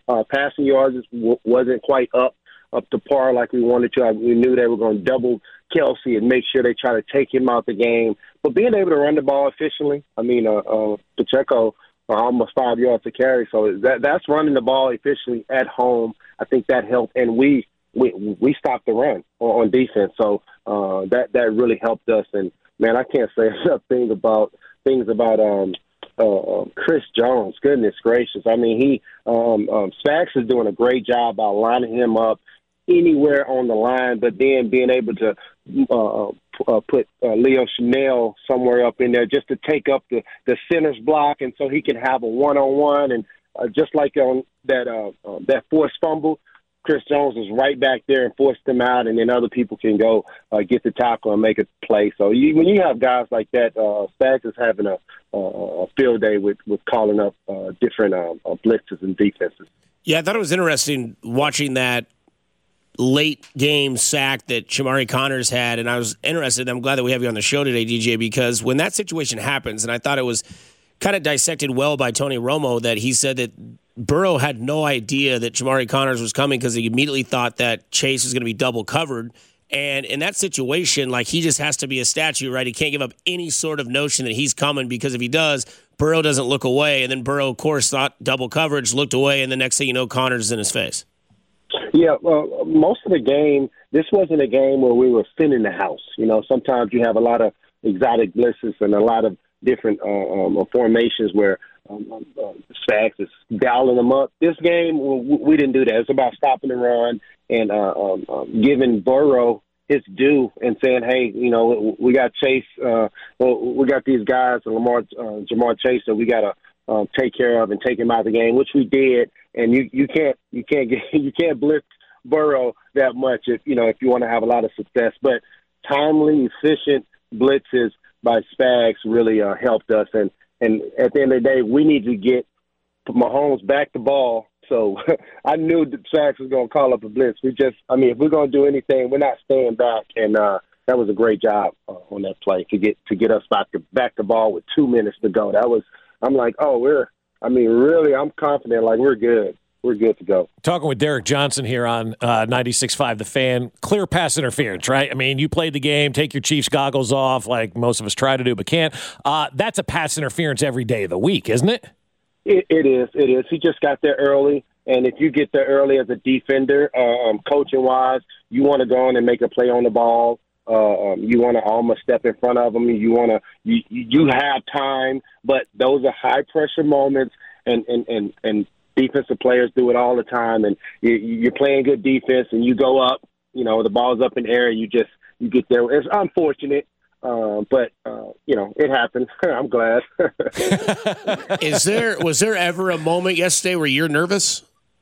Uh, passing yards w- wasn't quite up up to par like we wanted to. We knew they were going to double Kelsey and make sure they try to take him out the game. But being able to run the ball efficiently, I mean, uh, uh, Pacheco uh, almost five yards to carry. So that that's running the ball efficiently at home. I think that helped. And we we, we stopped the run on, on defense. So uh, that, that really helped us. And, man, I can't say enough things about, things about um, uh, Chris Jones. Goodness gracious. I mean, he um, um, Spags is doing a great job about lining him up anywhere on the line, but then being able to uh, uh, put uh, Leo Chanel somewhere up in there just to take up the, the center's block, and so he can have a one-on-one. And uh, just like on that uh, uh, that forced fumble, Chris Jones is right back there and forced him out, and then other people can go uh, get the tackle and make a play. So you, when you have guys like that, uh, Spags is having a, a field day with, with calling up uh, different uh, uh, blitzes and defenses. Yeah, I thought it was interesting watching that late game sack that Shamari Connors had, and I was interested. I'm glad that we have you on the show today, D J, because when that situation happens, and I thought it was kind of dissected well by Tony Romo, that he said that Burrow had no idea that Shamari Connors was coming because he immediately thought that Chase was going to be double covered. And in that situation, like, he just has to be a statue, right? He can't give up any sort of notion that he's coming, because if he does, Burrow doesn't look away. And then Burrow, of course, thought double coverage, looked away, and the next thing you know, Connors is in his face. Yeah, well, most of the game, this wasn't a game where we were thinning the house. You know, sometimes you have a lot of exotic blitzes and a lot of different uh, um, formations where um, uh, Spags is dialing them up. This game, we, we didn't do that. It's about stopping the run and uh, um, um, giving Burrow his due and saying, hey, you know, we got Chase, uh, well, we got these guys, Lamar, uh, Jamar Chase, that we got to uh, take care of and take him out of the game, which we did. And you, you can't you can't get you can't blitz Burrow that much if you know if you want to have a lot of success. But timely, efficient blitzes by Spags really uh, helped us. And and at the end of the day, we need to get Mahomes back the ball. So I knew that Spags was going to call up a blitz. We just, I mean, if we're going to do anything, we're not staying back. And uh, that was a great job uh, on that play to get to get us back to back the ball with two minutes to go. That was, I'm like, oh, we're. I mean, really, I'm confident, like, we're good. We're good to go. Talking with Derek Johnson here on uh, ninety-six point five The Fan. Clear pass interference, right? I mean, you played the game, take your Chiefs goggles off, like most of us try to do but can't. Uh, that's a pass interference every day of the week, isn't it? It, it is. It is. He just got there early, and if you get there early as a defender, um, coaching-wise, you want to go in and make a play on the ball. Uh, um, you want to almost step in front of them. You want to, you, you have time, but those are high pressure moments, and, and, and, and defensive players do it all the time. And you, you're playing good defense, and you go up. You know, the ball's up in the air. You just you get there. It's unfortunate, uh, but uh, you know it happened. I'm glad. Is there was there ever a moment yesterday where you're nervous?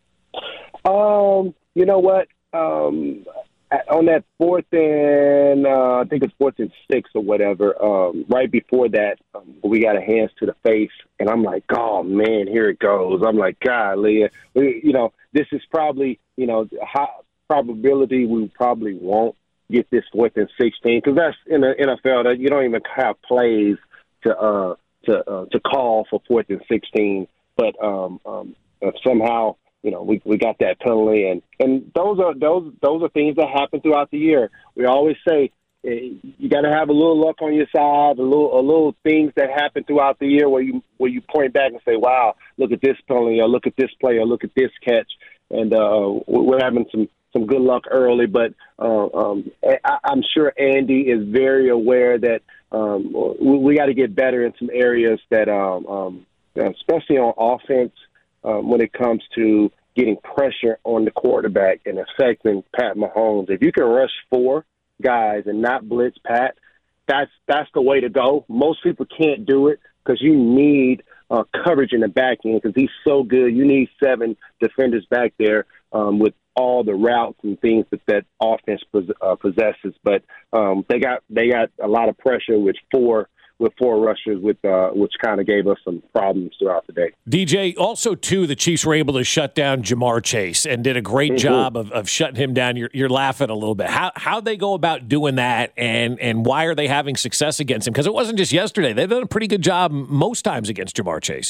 Um, you know what? Um. On that fourth and uh, I think it's fourth and six or whatever, um, right before that, um, we got a hands to the face, and I'm like, oh, man, here it goes. I'm like, golly, we, you know, this is probably, you know, high probability we probably won't get this fourth and sixteen, because that's in the N F L that you don't even have plays to uh, to uh, to call for fourth and sixteen, but um, um, uh, somehow. You know, we we got that penalty, and, and those are those those are things that happen throughout the year. We always say eh, you got to have a little luck on your side, a little a little things that happen throughout the year where you where you point back and say, "Wow, look at this penalty, or look at this play, or look at this catch." And uh, we're having some, some good luck early, but uh, um, I, I'm sure Andy is very aware that um, we, we got to get better in some areas that, um, um, especially on offense. Um, when it comes to getting pressure on the quarterback and affecting Pat Mahomes. If you can rush four guys and not blitz Pat, that's that's the way to go. Most people can't do it because you need uh, coverage in the back end because he's so good. You need seven defenders back there um, with all the routes and things that that offense pos- uh, possesses. But um, they got they got a lot of pressure with four. with four rushers, with uh, which kind of gave us some problems throughout the day. D J, also, too, the Chiefs were able to shut down Jamar Chase and did a great mm-hmm. job of, of shutting him down. You're, you're laughing a little bit. How how'd they go about doing that, and, and why are they having success against him? Because it wasn't just yesterday. They've done a pretty good job most times against Jamar Chase.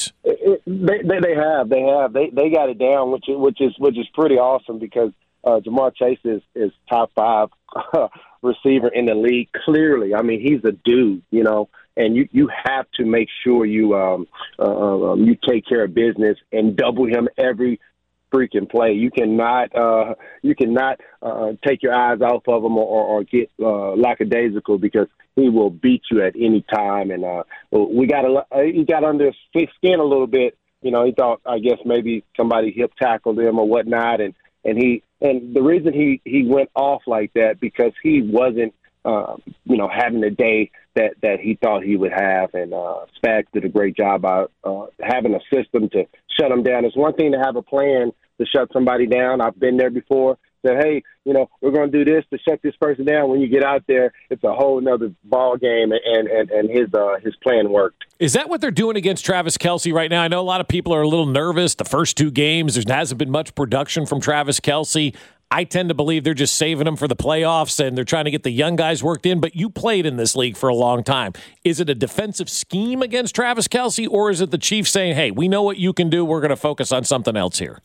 it, they, they they have they have they they got it down, which is which is which is pretty awesome because uh, Jamar Chase is is top five uh, receiver in the league. Clearly, I mean he's a dude, you know, and you, you have to make sure you um, uh, um you take care of business and double him every freaking play. You cannot uh, you cannot uh, take your eyes off of him or, or get uh, lackadaisical because he will beat you at any time. And uh, we got a, he got under his skin a little bit. You know, he thought I guess maybe somebody hip tackled him or whatnot, and and he and the reason he he went off like that because he wasn't uh, you know having the day that that he thought he would have. And uh, Spags did a great job about uh, having a system to shut him down. It's one thing to have a plan to shut somebody down. I've been there before. Said, hey, you know, we're going to do this to shut this person down. When you get out there, it's a whole nother ball game, and and and his uh, his plan worked. Is that what they're doing against Travis Kelce right now? I know a lot of people are a little nervous. The first two games, there hasn't been much production from Travis Kelce. I tend to believe they're just saving him for the playoffs, and they're trying to get the young guys worked in. But you played in this league for a long time. Is it a defensive scheme against Travis Kelce, or is it the Chiefs saying, hey, we know what you can do. We're going to focus on something else here?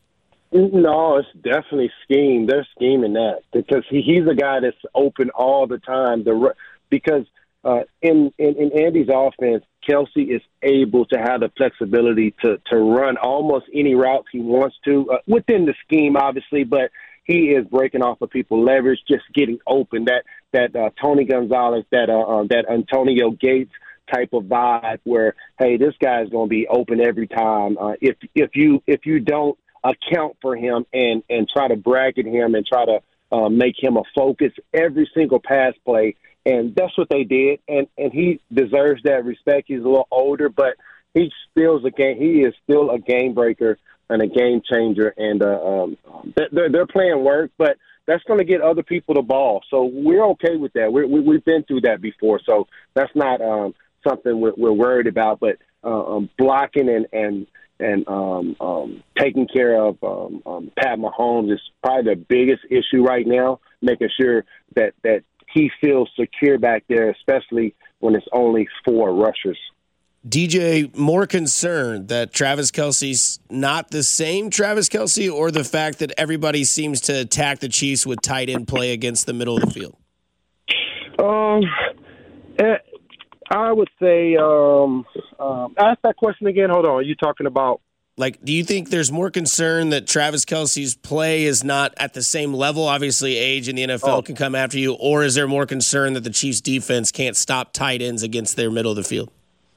No, it's definitely scheme. They're scheming that because he, he's a guy that's open all the time. The, because uh, in, in, in Andy's offense, Kelce is able to have the flexibility to, to run almost any route he wants to, uh, within the scheme, obviously, but he is breaking off of people's leverage, just getting open. That that uh, Tony Gonzalez, that uh, uh, that Antonio Gates type of vibe, where hey, this guy is going to be open every time. Uh, if if you if you don't account for him and and try to bracket him and try to uh, make him a focus every single pass play, and that's what they did. And and he deserves that respect. He's a little older, but he still a game. He is still a game breaker and a game changer, and uh, um, they're, they're playing work, but that's going to get other people the ball. So we're okay with that. We're, we, we've been through that before, so that's not um, something we're, we're worried about. But uh, um, blocking and and and um, um, taking care of um, um, Pat Mahomes is probably the biggest issue right now, making sure that, that he feels secure back there, especially when it's only four rushers. D J, more concerned that Travis Kelce's not the same Travis Kelce, or the fact that everybody seems to attack the Chiefs with tight end play against the middle of the field? Um, I would say, um, um, ask that question again. Hold on. Are you talking about? Like, do you think there's more concern that Travis Kelce's play is not at the same level? Obviously, age in the N F L oh. can come after you. Or is there more concern that the Chiefs' defense can't stop tight ends against their middle of the field?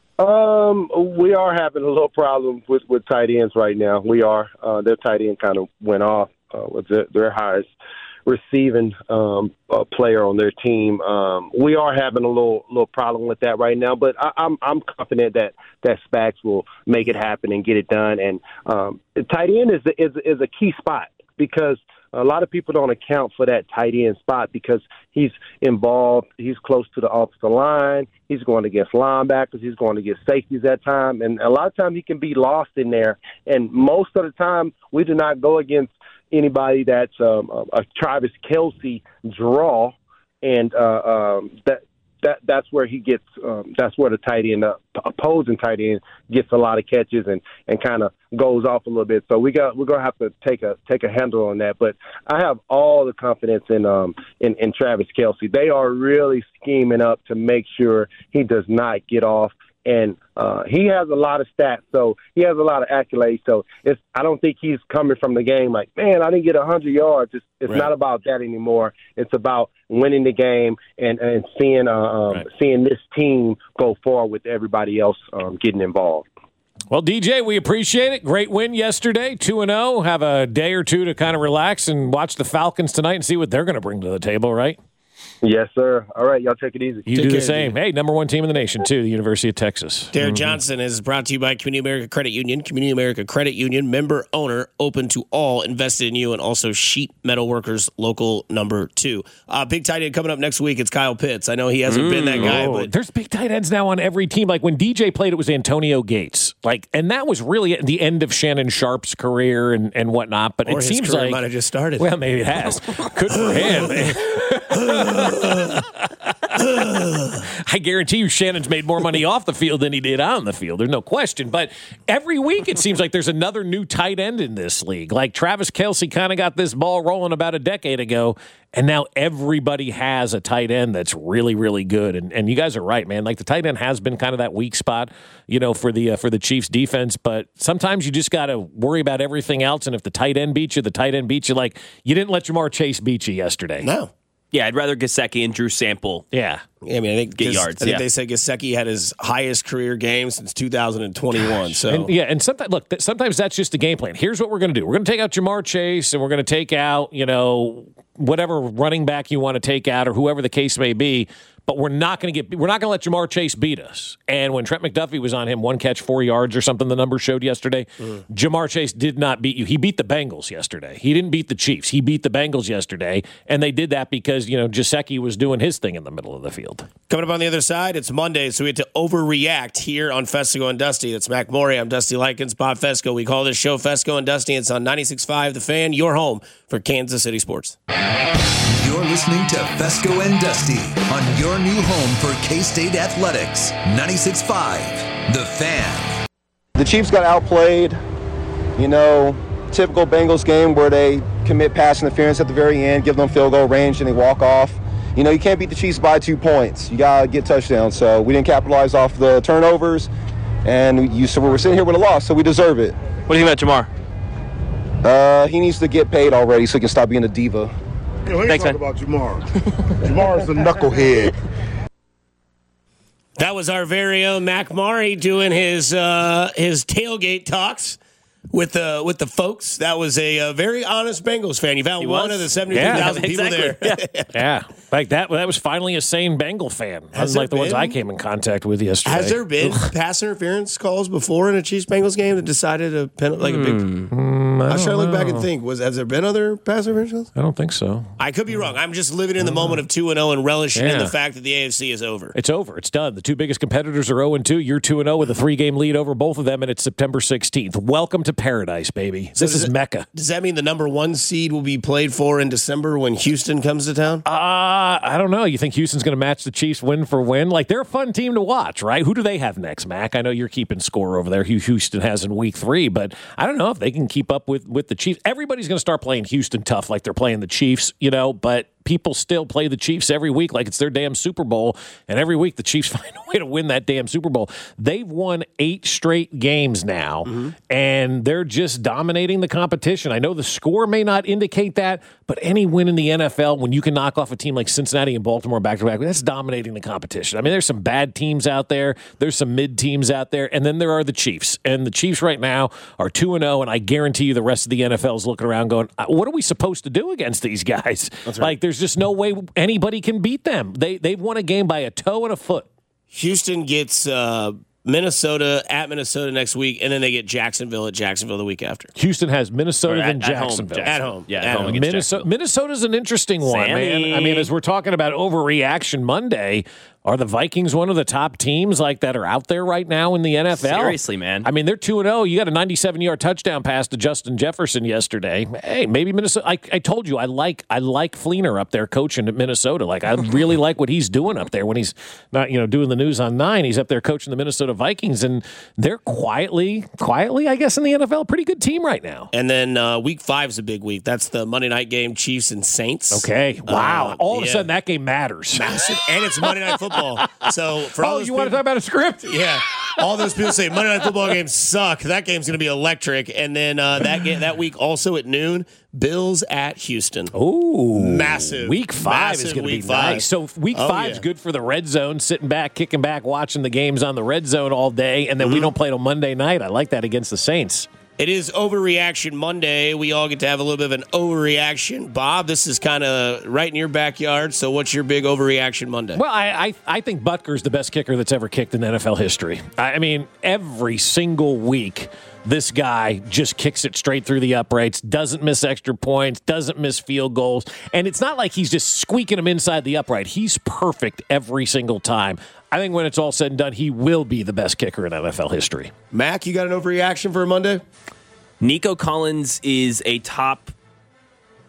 Um, we are having a little problem with, with tight ends right now. We are. Uh, their tight end kind of went off uh, with their, their highest receiving um, uh, player on their team. Um, we are having a little little problem with that right now, but I, I'm I'm confident that that Spags will make it happen and get it done. And um, the tight end is is is a key spot because a lot of people don't account for that tight end spot because he's involved. He's close to the offensive line. He's going against linebackers. He's going against safeties at time. And a lot of times he can be lost in there. And most of the time we do not go against anybody that's um, a Travis Kelce draw. And uh, um, that that that's where he gets um, – that's where the tight end, uh, opposing tight end, gets a lot of catches and, and kind of goes off a little bit. So we got we're gonna have to take a take a handle on that. But I have all the confidence in um in, in Travis Kelce. They are really scheming up to make sure he does not get off. And uh, he has a lot of stats, so he has a lot of accolades. So it's I don't think he's coming from the game like, man, I didn't get one hundred yards. It's, it's right. not about that anymore. It's about winning the game and, and seeing uh, um, right. seeing this team go forward with everybody else um, getting involved. Well, D J, we appreciate it. Great win yesterday, two and oh. Have a day or two to kind of relax and watch the Falcons tonight and see what they're going to bring to the table, right? Yes, sir. All right, y'all take it easy. You take do care, the same. dude. Hey, number one team in the nation, too, the University of Texas. Derek mm-hmm. Johnson is brought to you by Community America Credit Union. Community America Credit Union, member owner, open to all, invested in you, and also Sheet Metal Workers, local number two. Uh, big tight end coming up next week. It's Kyle Pitts. I know he hasn't mm, been that guy, oh, but there's big tight ends now on every team. Like when D J played, it was Antonio Gates. Like, and that was really at the end of Shannon Sharp's career and, and whatnot. But or it his seems career like might have just started. Well, maybe it has. Good for him. I guarantee you Shannon's made more money off the field than he did on the field. There's no question. But every week it seems like there's another new tight end in this league. Like Travis Kelce kind of got this ball rolling about a decade ago, and now everybody has a tight end that's really, really good. And and you guys are right, man. Like the tight end has been kind of that weak spot, you know, for the uh, for the Chiefs defense. But sometimes you just got to worry about everything else. And if the tight end beats you, the tight end beats you. Like you didn't let Jamar Chase beat you yesterday. No. Yeah, I'd rather Gesicki and Drew Sample. Yeah. Yeah, I mean, I think get Ges- yards. I think yeah. they said Gesicki had his highest career game since two thousand twenty-one. So And, yeah, and sometimes look, th- sometimes that's just the game plan. Here's what we're going to do: we're going to take out Jamar Chase, and we're going to take out, you know, whatever running back you want to take out, or whoever the case may be. But we're not going to get we're not going to let Jamar Chase beat us. And when Trent McDuffie was on him, one catch, four yards or something, the number showed yesterday, mm. Jamar Chase did not beat you. He beat the Bengals yesterday. He didn't beat the Chiefs. He beat the Bengals yesterday, and they did that because, you know, Gesicki was doing his thing in the middle of the field. Coming up on the other side, it's Monday, so we had to overreact here on Fesco and Dusty. That's Mac Morey. I'm Dusty Likens, Bob Fesco. We call this show Fesco and Dusty. It's on ninety-six point five The Fan, your home for Kansas City sports. You're listening to Fesco and Dusty on your new home for K-State Athletics, ninety-six point five The Fan. The Chiefs got outplayed, you know, typical Bengals game where they commit pass interference at the very end, give them field goal range, and they walk off. You know, you can't beat the Chiefs by two points. You got to get touchdowns. So we didn't capitalize off the turnovers, and you, so we're sitting here with a loss, so we deserve it. What do you think about Jamar? Uh, he needs to get paid already so he can stop being a diva. You know, he Thanks, talk man. about Jamar. Jamar's a knucklehead. That was our very own Mac Morey doing his uh, his tailgate talks with the with the folks. That was a, a very honest Bengals fan. You found He one was? of the seventy-two thousand Yeah, people exactly. there. Yeah. Yeah, like that. That was finally a sane Bengal fan. Has Unlike the there ones been- I came in contact with yesterday. Has there been pass interference calls before in a Chiefs Bengals game that decided a pen, like a big? Mm, I I was trying to don't look back and know. think. Was has there been other pass interference calls? I don't think so. I could be wrong. I'm just living in the moment of two and zero and relishing in Yeah. the fact that the A F C is over. It's over. It's done. The two biggest competitors are zero and two. You're two and zero with a three-game lead over both of them, and it's September sixteenth. Welcome to paradise, baby. So this does is it- Mecca. Does that mean the number one seed will be played for in December when Houston comes to town? Uh, I don't know. You think Houston's going to match the Chiefs win for win? Like, they're a fun team to watch, right? Who do they have next, Mac? I know you're keeping score over there. Who Houston has in week three, but I don't know if they can keep up with, with the Chiefs. Everybody's going to start playing Houston tough like they're playing the Chiefs, you know, but people still play the Chiefs every week like it's their damn Super Bowl, and every week the Chiefs find a way to win that damn Super Bowl. They've won eight straight games now, mm-hmm. and they're just dominating the competition. I know the score may not indicate that, but any win in the N F L, when you can knock off a team like Cincinnati and Baltimore back-to-back, that's dominating the competition. I mean, there's some bad teams out there. There's some mid teams out there, and then there are the Chiefs. And the Chiefs right now are two and oh, and I guarantee you the rest of the N F L is looking around going, what are we supposed to do against these guys? That's right. Like, there's just no way anybody can beat them. They, they've won a game by a toe and a foot. Houston gets uh, Minnesota at Minnesota next week, and then they get Jacksonville at Jacksonville the week after. Houston has Minnesota At- then at home, Jacksonville. Jackson. At home. Yeah, at, At home home. against Minnesota, Jacksonville. Minnesota's an interesting one, Sammy. man. I mean, as we're talking about overreaction Monday, are the Vikings one of the top teams like that are out there right now in the N F L? Seriously, man. I mean, they're two and oh. You got a ninety-seven-yard touchdown pass to Justin Jefferson yesterday. Hey, maybe Minnesota. I, I told you I like I like Fleener up there coaching at Minnesota. Like, I really like what he's doing up there when he's not, you know, doing the news on nine. He's up there coaching the Minnesota Vikings, and they're quietly, quietly, I guess, in the N F L, pretty good team right now. And then uh, week five is a big week. That's the Monday night game, Chiefs and Saints. Okay, wow. Uh, All of yeah. a sudden, that game matters. Massive. And it's Monday Night Football. So for all Oh, those you want to people- talk about a script? Yeah, all those people say Monday Night Football games suck. That game's going to be electric. And then uh, that game, that week also at noon, Bills at Houston. Oh, massive! Week five massive is going to be week five. nice. So week Oh, five is yeah. good for the red zone, sitting back, kicking back, watching the games on the red zone all day, and then Mm-hmm. we don't play till Monday night. I like that against the Saints. It is Overreaction Monday. We all get to have a little bit of an overreaction. Bob, this is kind of right in your backyard. So what's your big Overreaction Monday? Well, I, I I think Butker's the best kicker that's ever kicked in N F L history. I, I mean, every single week, this guy just kicks it straight through the uprights, doesn't miss extra points, doesn't miss field goals. And it's not like he's just squeaking them inside the upright. He's perfect every single time. I think when it's all said and done, he will be the best kicker in N F L history. Mac, you got an overreaction for a Monday? Nico Collins is a top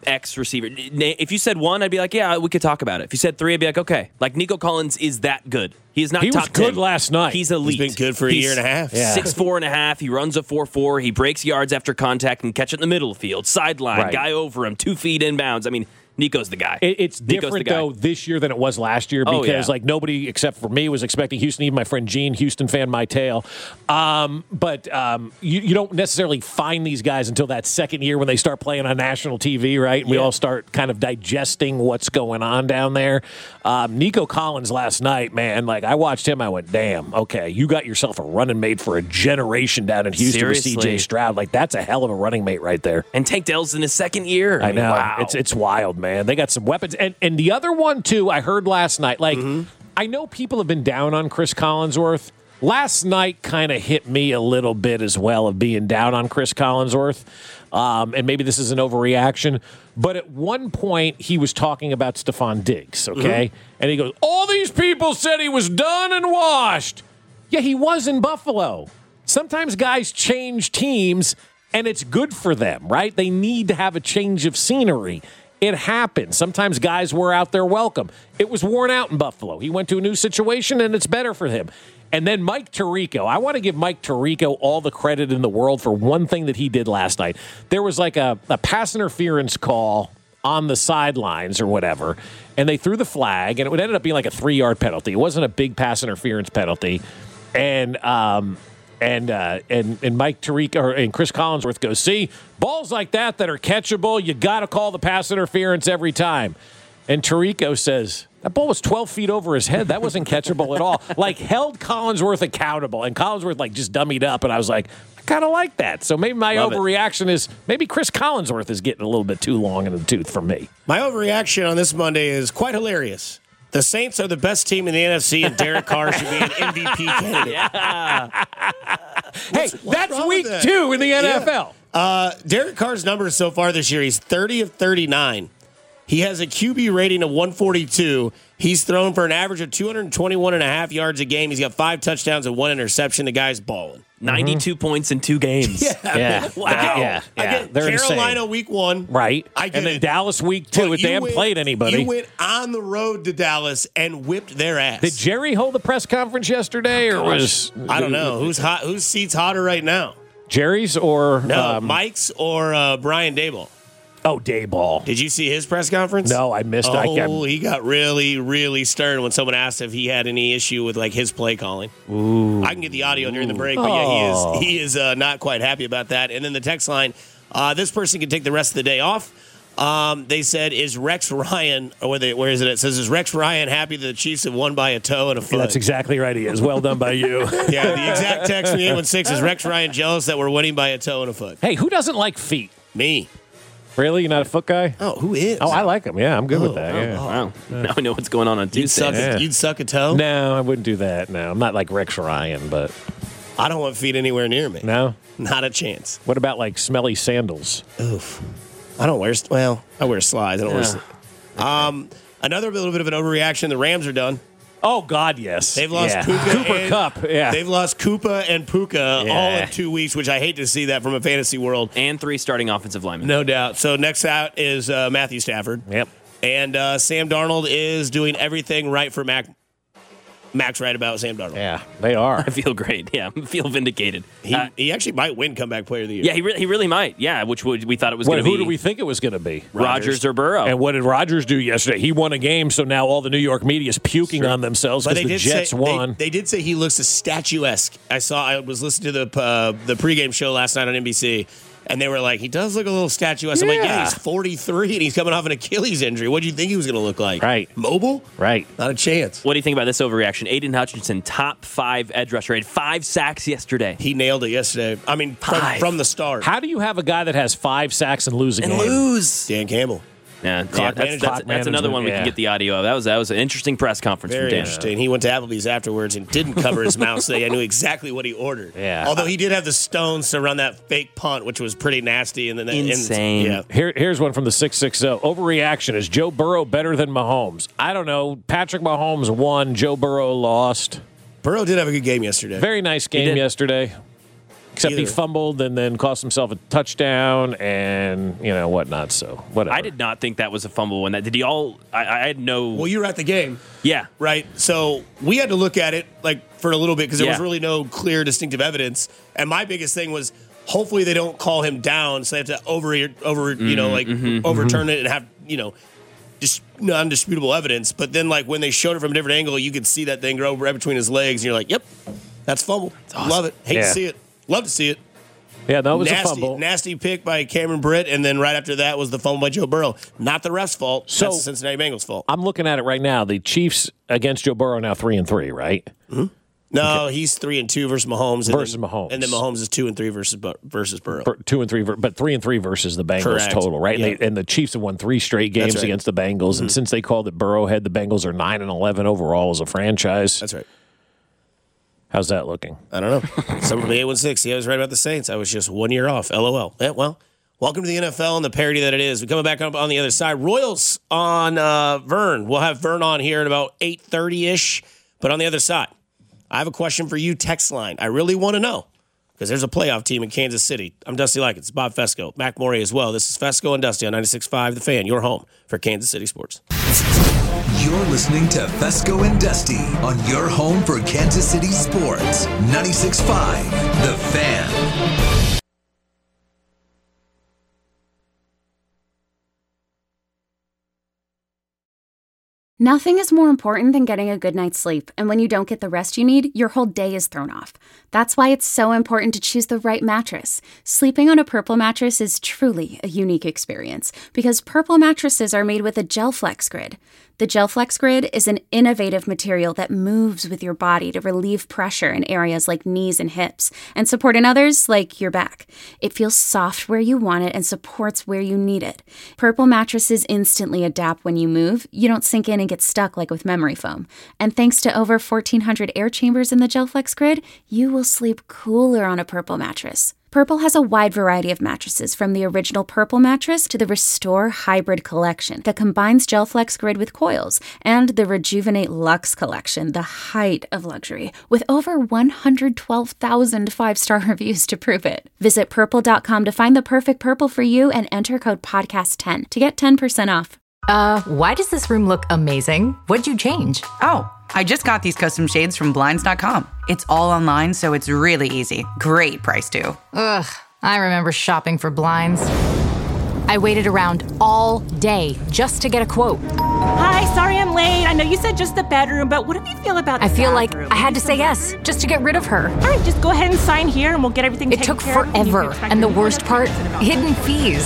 X receiver. If you said one, I'd be like, yeah, we could talk about it. If you said three, I'd be like, okay. Like Nico Collins is that good. He is not he top was good ten. last night. He's elite. He's been good for a He's year and a half. Yeah. Six four and a half. He runs a four four. He breaks yards after contact and catch it in the middle of the field. Sideline, Right. guy over him, two feet inbounds. I mean, Nico's the guy. It, it's Nico's different, the guy. though, this year than it was last year Oh, because, yeah. like, nobody except for me was expecting Houston, even my friend Gene, Houston fan, my tail. Um, but um, you, you don't necessarily find these guys until that second year when they start playing on national T V, right? And we Yeah. all start kind of digesting what's going on down there. Um, Nico Collins last night, man, like, I watched him, I went, damn, okay, you got yourself a running mate for a generation down in Houston with C J Seriously. Stroud. Like, that's a hell of a running mate right there. And Tank Dell's in his second year. I mean, know. Wow. It's it's wild, man. They got some weapons. And and the other one, too, I heard last night. Like, Mm-hmm. I know people have been down on Chris Collinsworth. Last night kind of hit me a little bit as well of being down on Chris Collinsworth. Um, and maybe this is an overreaction. But at one point, he was talking about Stephon Diggs, okay? Mm-hmm. And he goes, all these people said he was done and washed. Yeah, he was in Buffalo. Sometimes guys change teams, and it's good for them, right? They need to have a change of scenery. It happens. Sometimes guys wear out their welcome. It was worn out in Buffalo. He went to a new situation, and it's better for him. And then Mike Tirico. I want to give Mike Tirico all the credit in the world for one thing that he did last night. There was like a, a pass interference call on the sidelines or whatever, and they threw the flag, and it would end up being like a three-yard penalty. It wasn't a big pass interference penalty. And um, and uh, and and Mike Tirico or, and Chris Collinsworth goes, see, balls like that that are catchable, you got to call the pass interference every time. And Tirico says, that ball was twelve feet over his head. That wasn't catchable at all. Like, held Collinsworth accountable. And Collinsworth, like, just dummied up. And I was like, I kind of like that. So maybe my Love it. overreaction is maybe Chris Collinsworth is getting a little bit too long in the tooth for me. My overreaction on this Monday is quite hilarious. The Saints are the best team in the N F C, and Derek Carr should be an M V P candidate. Yeah. Hey, what's that's wrong week with that? two in the N F L. Yeah. Uh, Derek Carr's numbers so far this year, he's thirty of thirty-nine. He has a Q B rating of one forty-two. He's thrown for an average of two twenty-one and a half yards a game. He's got five touchdowns and one interception. The guy's balling. ninety-two points in two games. Yeah. Yeah. Wow. Yeah. Yeah. Again, They're Carolina insane. week one. Right. I get and then it. Dallas week two. But If they you haven't went- played anybody. You went on the road to Dallas and whipped their ass. Did Jerry hold a press conference yesterday, or was I don't know. Who's hot? Whose seat's hotter right now? Jerry's or No, um, Mike's or uh, Brian Daboll? Oh, Dayball. Did you see his press conference? No, I missed it. I Oh, kept- he got really, really stern when someone asked if he had any issue with like his play calling. Ooh. I can get the audio during the break, but yeah, Oh. he is he is uh, not quite happy about that. And then the text line, uh, this person can take the rest of the day off. Um, they said, "Is Rex Ryan? Or where, they, where is it? It says, is Rex Ryan happy that the Chiefs have won by a toe and a foot?" That's exactly right. He is. Well done by you. Yeah, the exact text from the eight one six is Rex Ryan jealous that we're winning by a toe and a foot. Hey, who doesn't like feet? Me. Really? You're not a foot guy? Oh, who is? Oh, I like them. Yeah, I'm good with Oh, that. oh, Yeah. Wow. Now we know what's going on on You'd Tuesday. suck, Yeah. a, you'd suck a toe? No, I wouldn't do that. No, I'm not like Rex Ryan, but I don't want feet anywhere near me. no. Not a chance. What about like smelly sandals? Oof. I don't wear, well, I wear slides. I don't Yeah. wear. Um, another little bit of an overreaction. The Rams are done. Oh God, yes. They've lost yeah. Puka Cooper and, Cup. Yeah. They've lost Koopa and Puka Yeah. all in two weeks, which I hate to see that from a fantasy world. And three starting offensive linemen. No doubt. So next out is uh, Matthew Stafford. Yep. And uh, Sam Darnold is doing everything right for Mac. Mac's right about Sam Darnold. Yeah, they are. I feel great. Yeah, I feel vindicated. He, Uh, he actually might win comeback player of the year. yeah, he, re- he really might. Yeah, which would, we thought it was Wait, going to who be. do we think it was going to be? Rodgers or Burrow. And what did Rodgers do yesterday? He won a game, so now all the New York media is puking on themselves But because they the did Jets say, won. They, they did say he looks a statuesque. I saw. I was listening to the uh, the pregame show last night on N B C, and they were like, he does look a little statuesque. I'm like, yeah, Yeah. he's forty-three and he's coming off an Achilles injury. What do you think he was going to look like? Right. Mobile? Right. Not a chance. What do you think about this overreaction? Aiden Hutchinson, top five edge rusher, had five sacks yesterday. He nailed it yesterday. I mean, from, Five. from the start. How do you have a guy that has five sacks and lose a And game? lose. Dan Campbell. Yeah, yeah, Clock that's, management. that's, Clock that's another one we management, can yeah. get the audio of. That was that was an interesting press conference Very from Dan. interesting. He went to Applebee's afterwards and didn't cover his mouth, so I knew exactly what he ordered. Yeah. Although he did have the stones to run that fake punt, which was pretty nasty. And then Insane. And, yeah. Here, here's one from the six sixty. Overreaction. Is Joe Burrow better than Mahomes? I don't know. Patrick Mahomes won. Joe Burrow lost. Burrow did have a good game yesterday. Very nice game did. yesterday. Except either. he fumbled and then cost himself a touchdown and, you know, whatnot. So, whatever. I did not think that was a fumble when that. Did y'all? I, I had no. Well, you were at the game. Yeah. Right? So we had to look at it like for a little bit because there was Yeah. really no clear, distinctive evidence. And my biggest thing was hopefully they don't call him down, so they have to over, over you know, like mhm, overturn it and have, you know, just non-disputable evidence. But then, like, when they showed it from a different angle, you could see that thing grow right between his legs, and you're like, yep, that's fumble. awesome. Love it. Hate Yeah. to see it. Love to see it. Yeah, that was nasty, a fumble. Nasty pick by Cameron Britt, and then right after that was the fumble by Joe Burrow. Not the ref's fault. So- That's the Cincinnati Bengals' fault. I'm looking at it right now. The Chiefs against Joe Burrow now three and three, right? Mm-hmm. No, he's three and two versus Mahomes. And Versus then, Mahomes. And then Mahomes is two and three versus Bur- versus Burrow. For two and three, ver- but three and three versus the Bengals Correct. total, right? Yeah. And, they, and the Chiefs have won three straight That's games right. against the Bengals, Mm-hmm. and since they called it Burrowhead, the Bengals are nine and eleven overall as a franchise. That's right. How's that looking? I don't know. Someone from the eight one six. See, I was right about the Saints. I was just one year off. L O L. Yeah, well, welcome to the N F L and the parody that it is. We're coming back up on the other side. Royals on uh, Vern. We'll have Vern on here at about eight thirty-ish. But on the other side, I have a question for you, text line. I really want to know because there's a playoff team in Kansas City. I'm Dusty Likens. It's Bob Fesco. Mac Morey as well. This is Fesco and Dusty on ninety-six point five The Fan, your home for Kansas City sports. You're listening to Fesco and Dusty on your home for Kansas City sports. ninety-six point five The Fan. Nothing is more important than getting a good night's sleep, and when you don't get the rest you need, your whole day is thrown off. That's why it's so important to choose the right mattress. Sleeping on a Purple mattress is truly a unique experience because Purple mattresses are made with a GelFlex grid. The GelFlex grid is an innovative material that moves with your body to relieve pressure in areas like knees and hips and support in others like your back. It feels soft where you want it and supports where you need it. Purple mattresses instantly adapt when you move. You don't sink in and get stuck like with memory foam. And thanks to over fourteen hundred air chambers in the GelFlex grid, you will sleep cooler on a Purple mattress. Purple has a wide variety of mattresses, from the original Purple mattress to the Restore Hybrid collection that combines GelFlex grid with coils, and the Rejuvenate Luxe collection, the height of luxury, with over one hundred twelve thousand five-star reviews to prove it. Visit purple dot com to find the perfect Purple for you and enter code podcast ten to get ten percent off. Uh, why does this room look amazing? What'd you change? Oh, I just got these custom shades from Blinds dot com. It's all online, so it's really easy. Great price, too. Ugh, I remember shopping for blinds. I waited around all day just to get a quote. Hi, sorry I'm late. I know you said just the bedroom, but what do you feel about the I feel bathroom? like I had to say yes just to get rid of her. All right, just go ahead and sign here and we'll get everything It taken took care of. You forever, can and the expect worst part, hidden fees.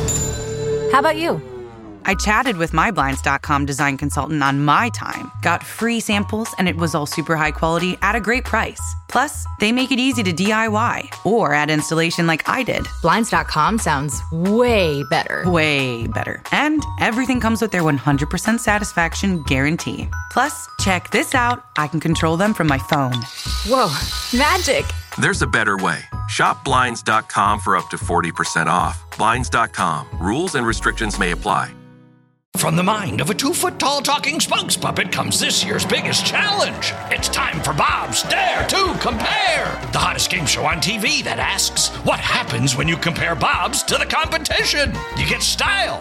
How about you? I chatted with my Blinds dot com design consultant on my time, got free samples, and it was all super high quality at a great price. Plus, they make it easy to D I Y or add installation like I did. Blinds dot com sounds way better. Way better. And everything comes with their one hundred percent satisfaction guarantee. Plus, check this out. I can control them from my phone. Whoa, magic. There's a better way. Shop Blinds dot com for up to forty percent off. Blinds dot com. Rules and restrictions may apply. From the mind of a two-foot-tall talking spokes puppet comes this year's biggest challenge. It's time for Bob's Dare to Compare, the hottest game show on T V that asks, what happens when you compare Bob's to the competition? You get style.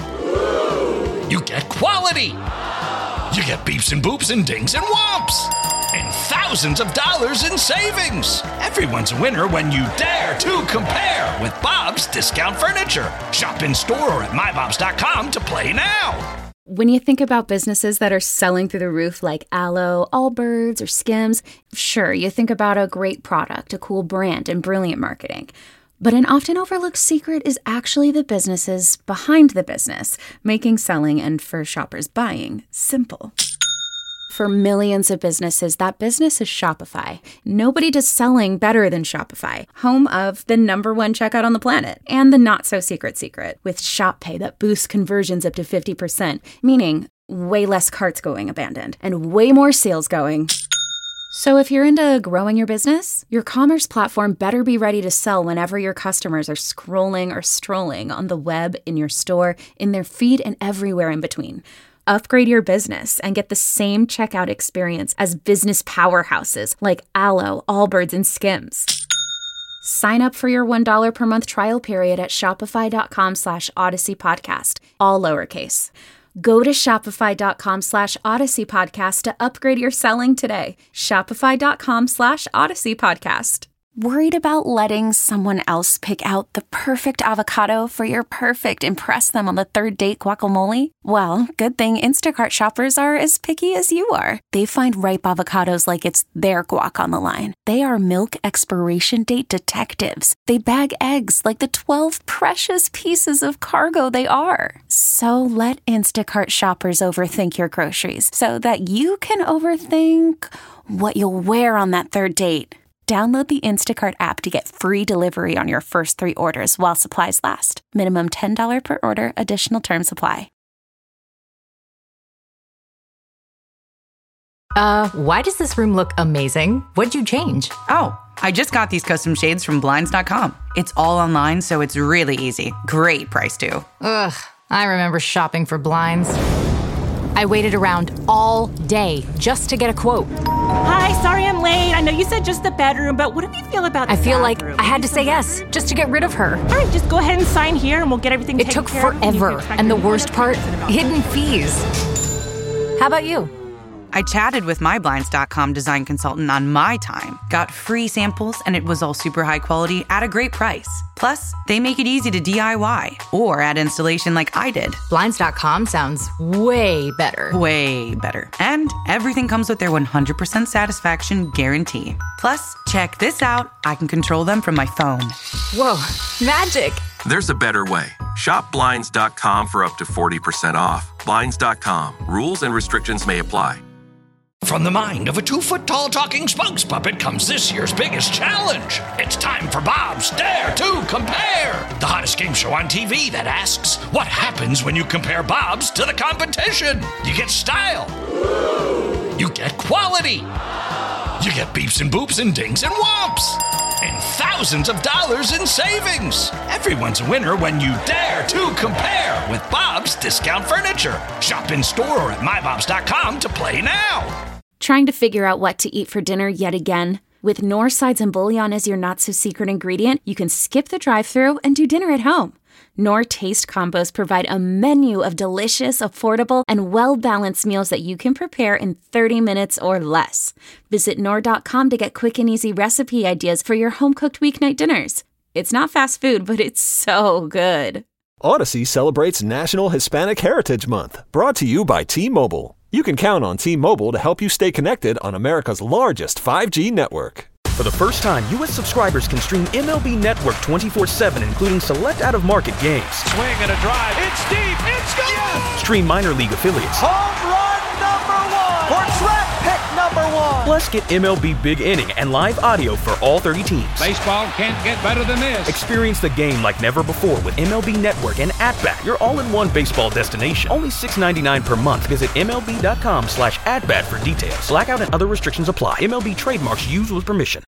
You get quality. You get beeps and boops and dings and whomps. And thousands of dollars in savings. Everyone's a winner when you dare to compare with Bob's Discount Furniture. Shop in store or at my bobs dot com to play now. When you think about businesses that are selling through the roof like Aloe, Allbirds, or Skims, sure, you think about a great product, a cool brand, and brilliant marketing. But an often overlooked secret is actually the businesses behind the business, making selling and, for shoppers, buying simple. For millions of businesses, that business is Shopify. Nobody does selling better than Shopify, home of the number one checkout on the planet, and the not-so-secret secret, with Shop Pay that boosts conversions up to fifty percent, meaning way less carts going abandoned, and way more sales going. So if you're into growing your business, your commerce platform better be ready to sell whenever your customers are scrolling or strolling on the web, in your store, in their feed, and everywhere in between. Upgrade your business and get the same checkout experience as business powerhouses like Aloe, Allbirds, and Skims. Sign up for your one dollar per month trial period at shopify.com slash Odyssey Podcast, all lowercase. Go to shopify.com slash Odyssey Podcast to upgrade your selling today. Shopify.com slash Odyssey Podcast. Worried about letting someone else pick out the perfect avocado for your perfect impress them on the third date guacamole? Well, good thing Instacart shoppers are as picky as you are. They find ripe avocados like it's their guac on the line. They are milk expiration date detectives. They bag eggs like the twelve precious pieces of cargo they are. So let Instacart shoppers overthink your groceries so that you can overthink what you'll wear on that third date. Download the Instacart app to get free delivery on your first three orders while supplies last. Minimum ten dollars per order. Additional terms apply. Uh, why does this room look amazing? What'd you change? Oh, I just got these custom shades from Blinds dot com. It's all online, so it's really easy. Great price, too. Ugh, I remember shopping for blinds. I waited around all day just to get a quote. Hi, sorry I'm late. I know you said just the bedroom, but what do you feel about the I feel bathroom? like I had to say yes just to get rid of her. All right, just go ahead and sign here and we'll get everything It taken took care of. forever, and the worst part, hidden fees. How about you? I chatted with my Blinds dot com design consultant on my time, got free samples, and it was all super high quality at a great price. Plus, they make it easy to D I Y or add installation like I did. Blinds dot com sounds way better. Way better. And everything comes with their one hundred percent satisfaction guarantee. Plus, check this out. I can control them from my phone. Whoa, magic. There's a better way. Shop Blinds dot com for up to forty percent off. Blinds dot com. Rules and restrictions may apply. From the mind of a two-foot-tall talking spokes puppet comes this year's biggest challenge. It's time for Bob's Dare to Compare, the hottest game show on T V that asks, what happens when you compare Bob's to the competition? You get style. You get quality. You get beeps and boops and dings and whomps. And thousands of dollars in savings. Everyone's a winner when you dare to compare with Bob's Discount Furniture. Shop in store or at my bobs dot com to play now. Trying to figure out what to eat for dinner yet again? With Knorr sides and bouillon as your not-so-secret ingredient, you can skip the drive-thru and do dinner at home. Knorr Taste Combos provide a menu of delicious, affordable, and well-balanced meals that you can prepare in thirty minutes or less. Visit Knorr dot com to get quick and easy recipe ideas for your home-cooked weeknight dinners. It's not fast food, but it's so good. Odyssey celebrates National Hispanic Heritage Month, brought to you by T-Mobile. You can count on T-Mobile to help you stay connected on America's largest five G network. For the first time, U S subscribers can stream M L B Network twenty-four seven, including select out-of-market games. Swing and a drive. It's deep. It's gone. Yes! Stream minor league affiliates. Home run number one. Or track pick number one. Plus, get M L B Big Inning and live audio for all thirty teams. Baseball can't get better than this. Experience the game like never before with M L B Network and At-Bat, your all-in-one baseball destination. Only six ninety-nine per month. Visit M L B dot com slash at bat for details. Blackout and other restrictions apply. M L B trademarks used with permission.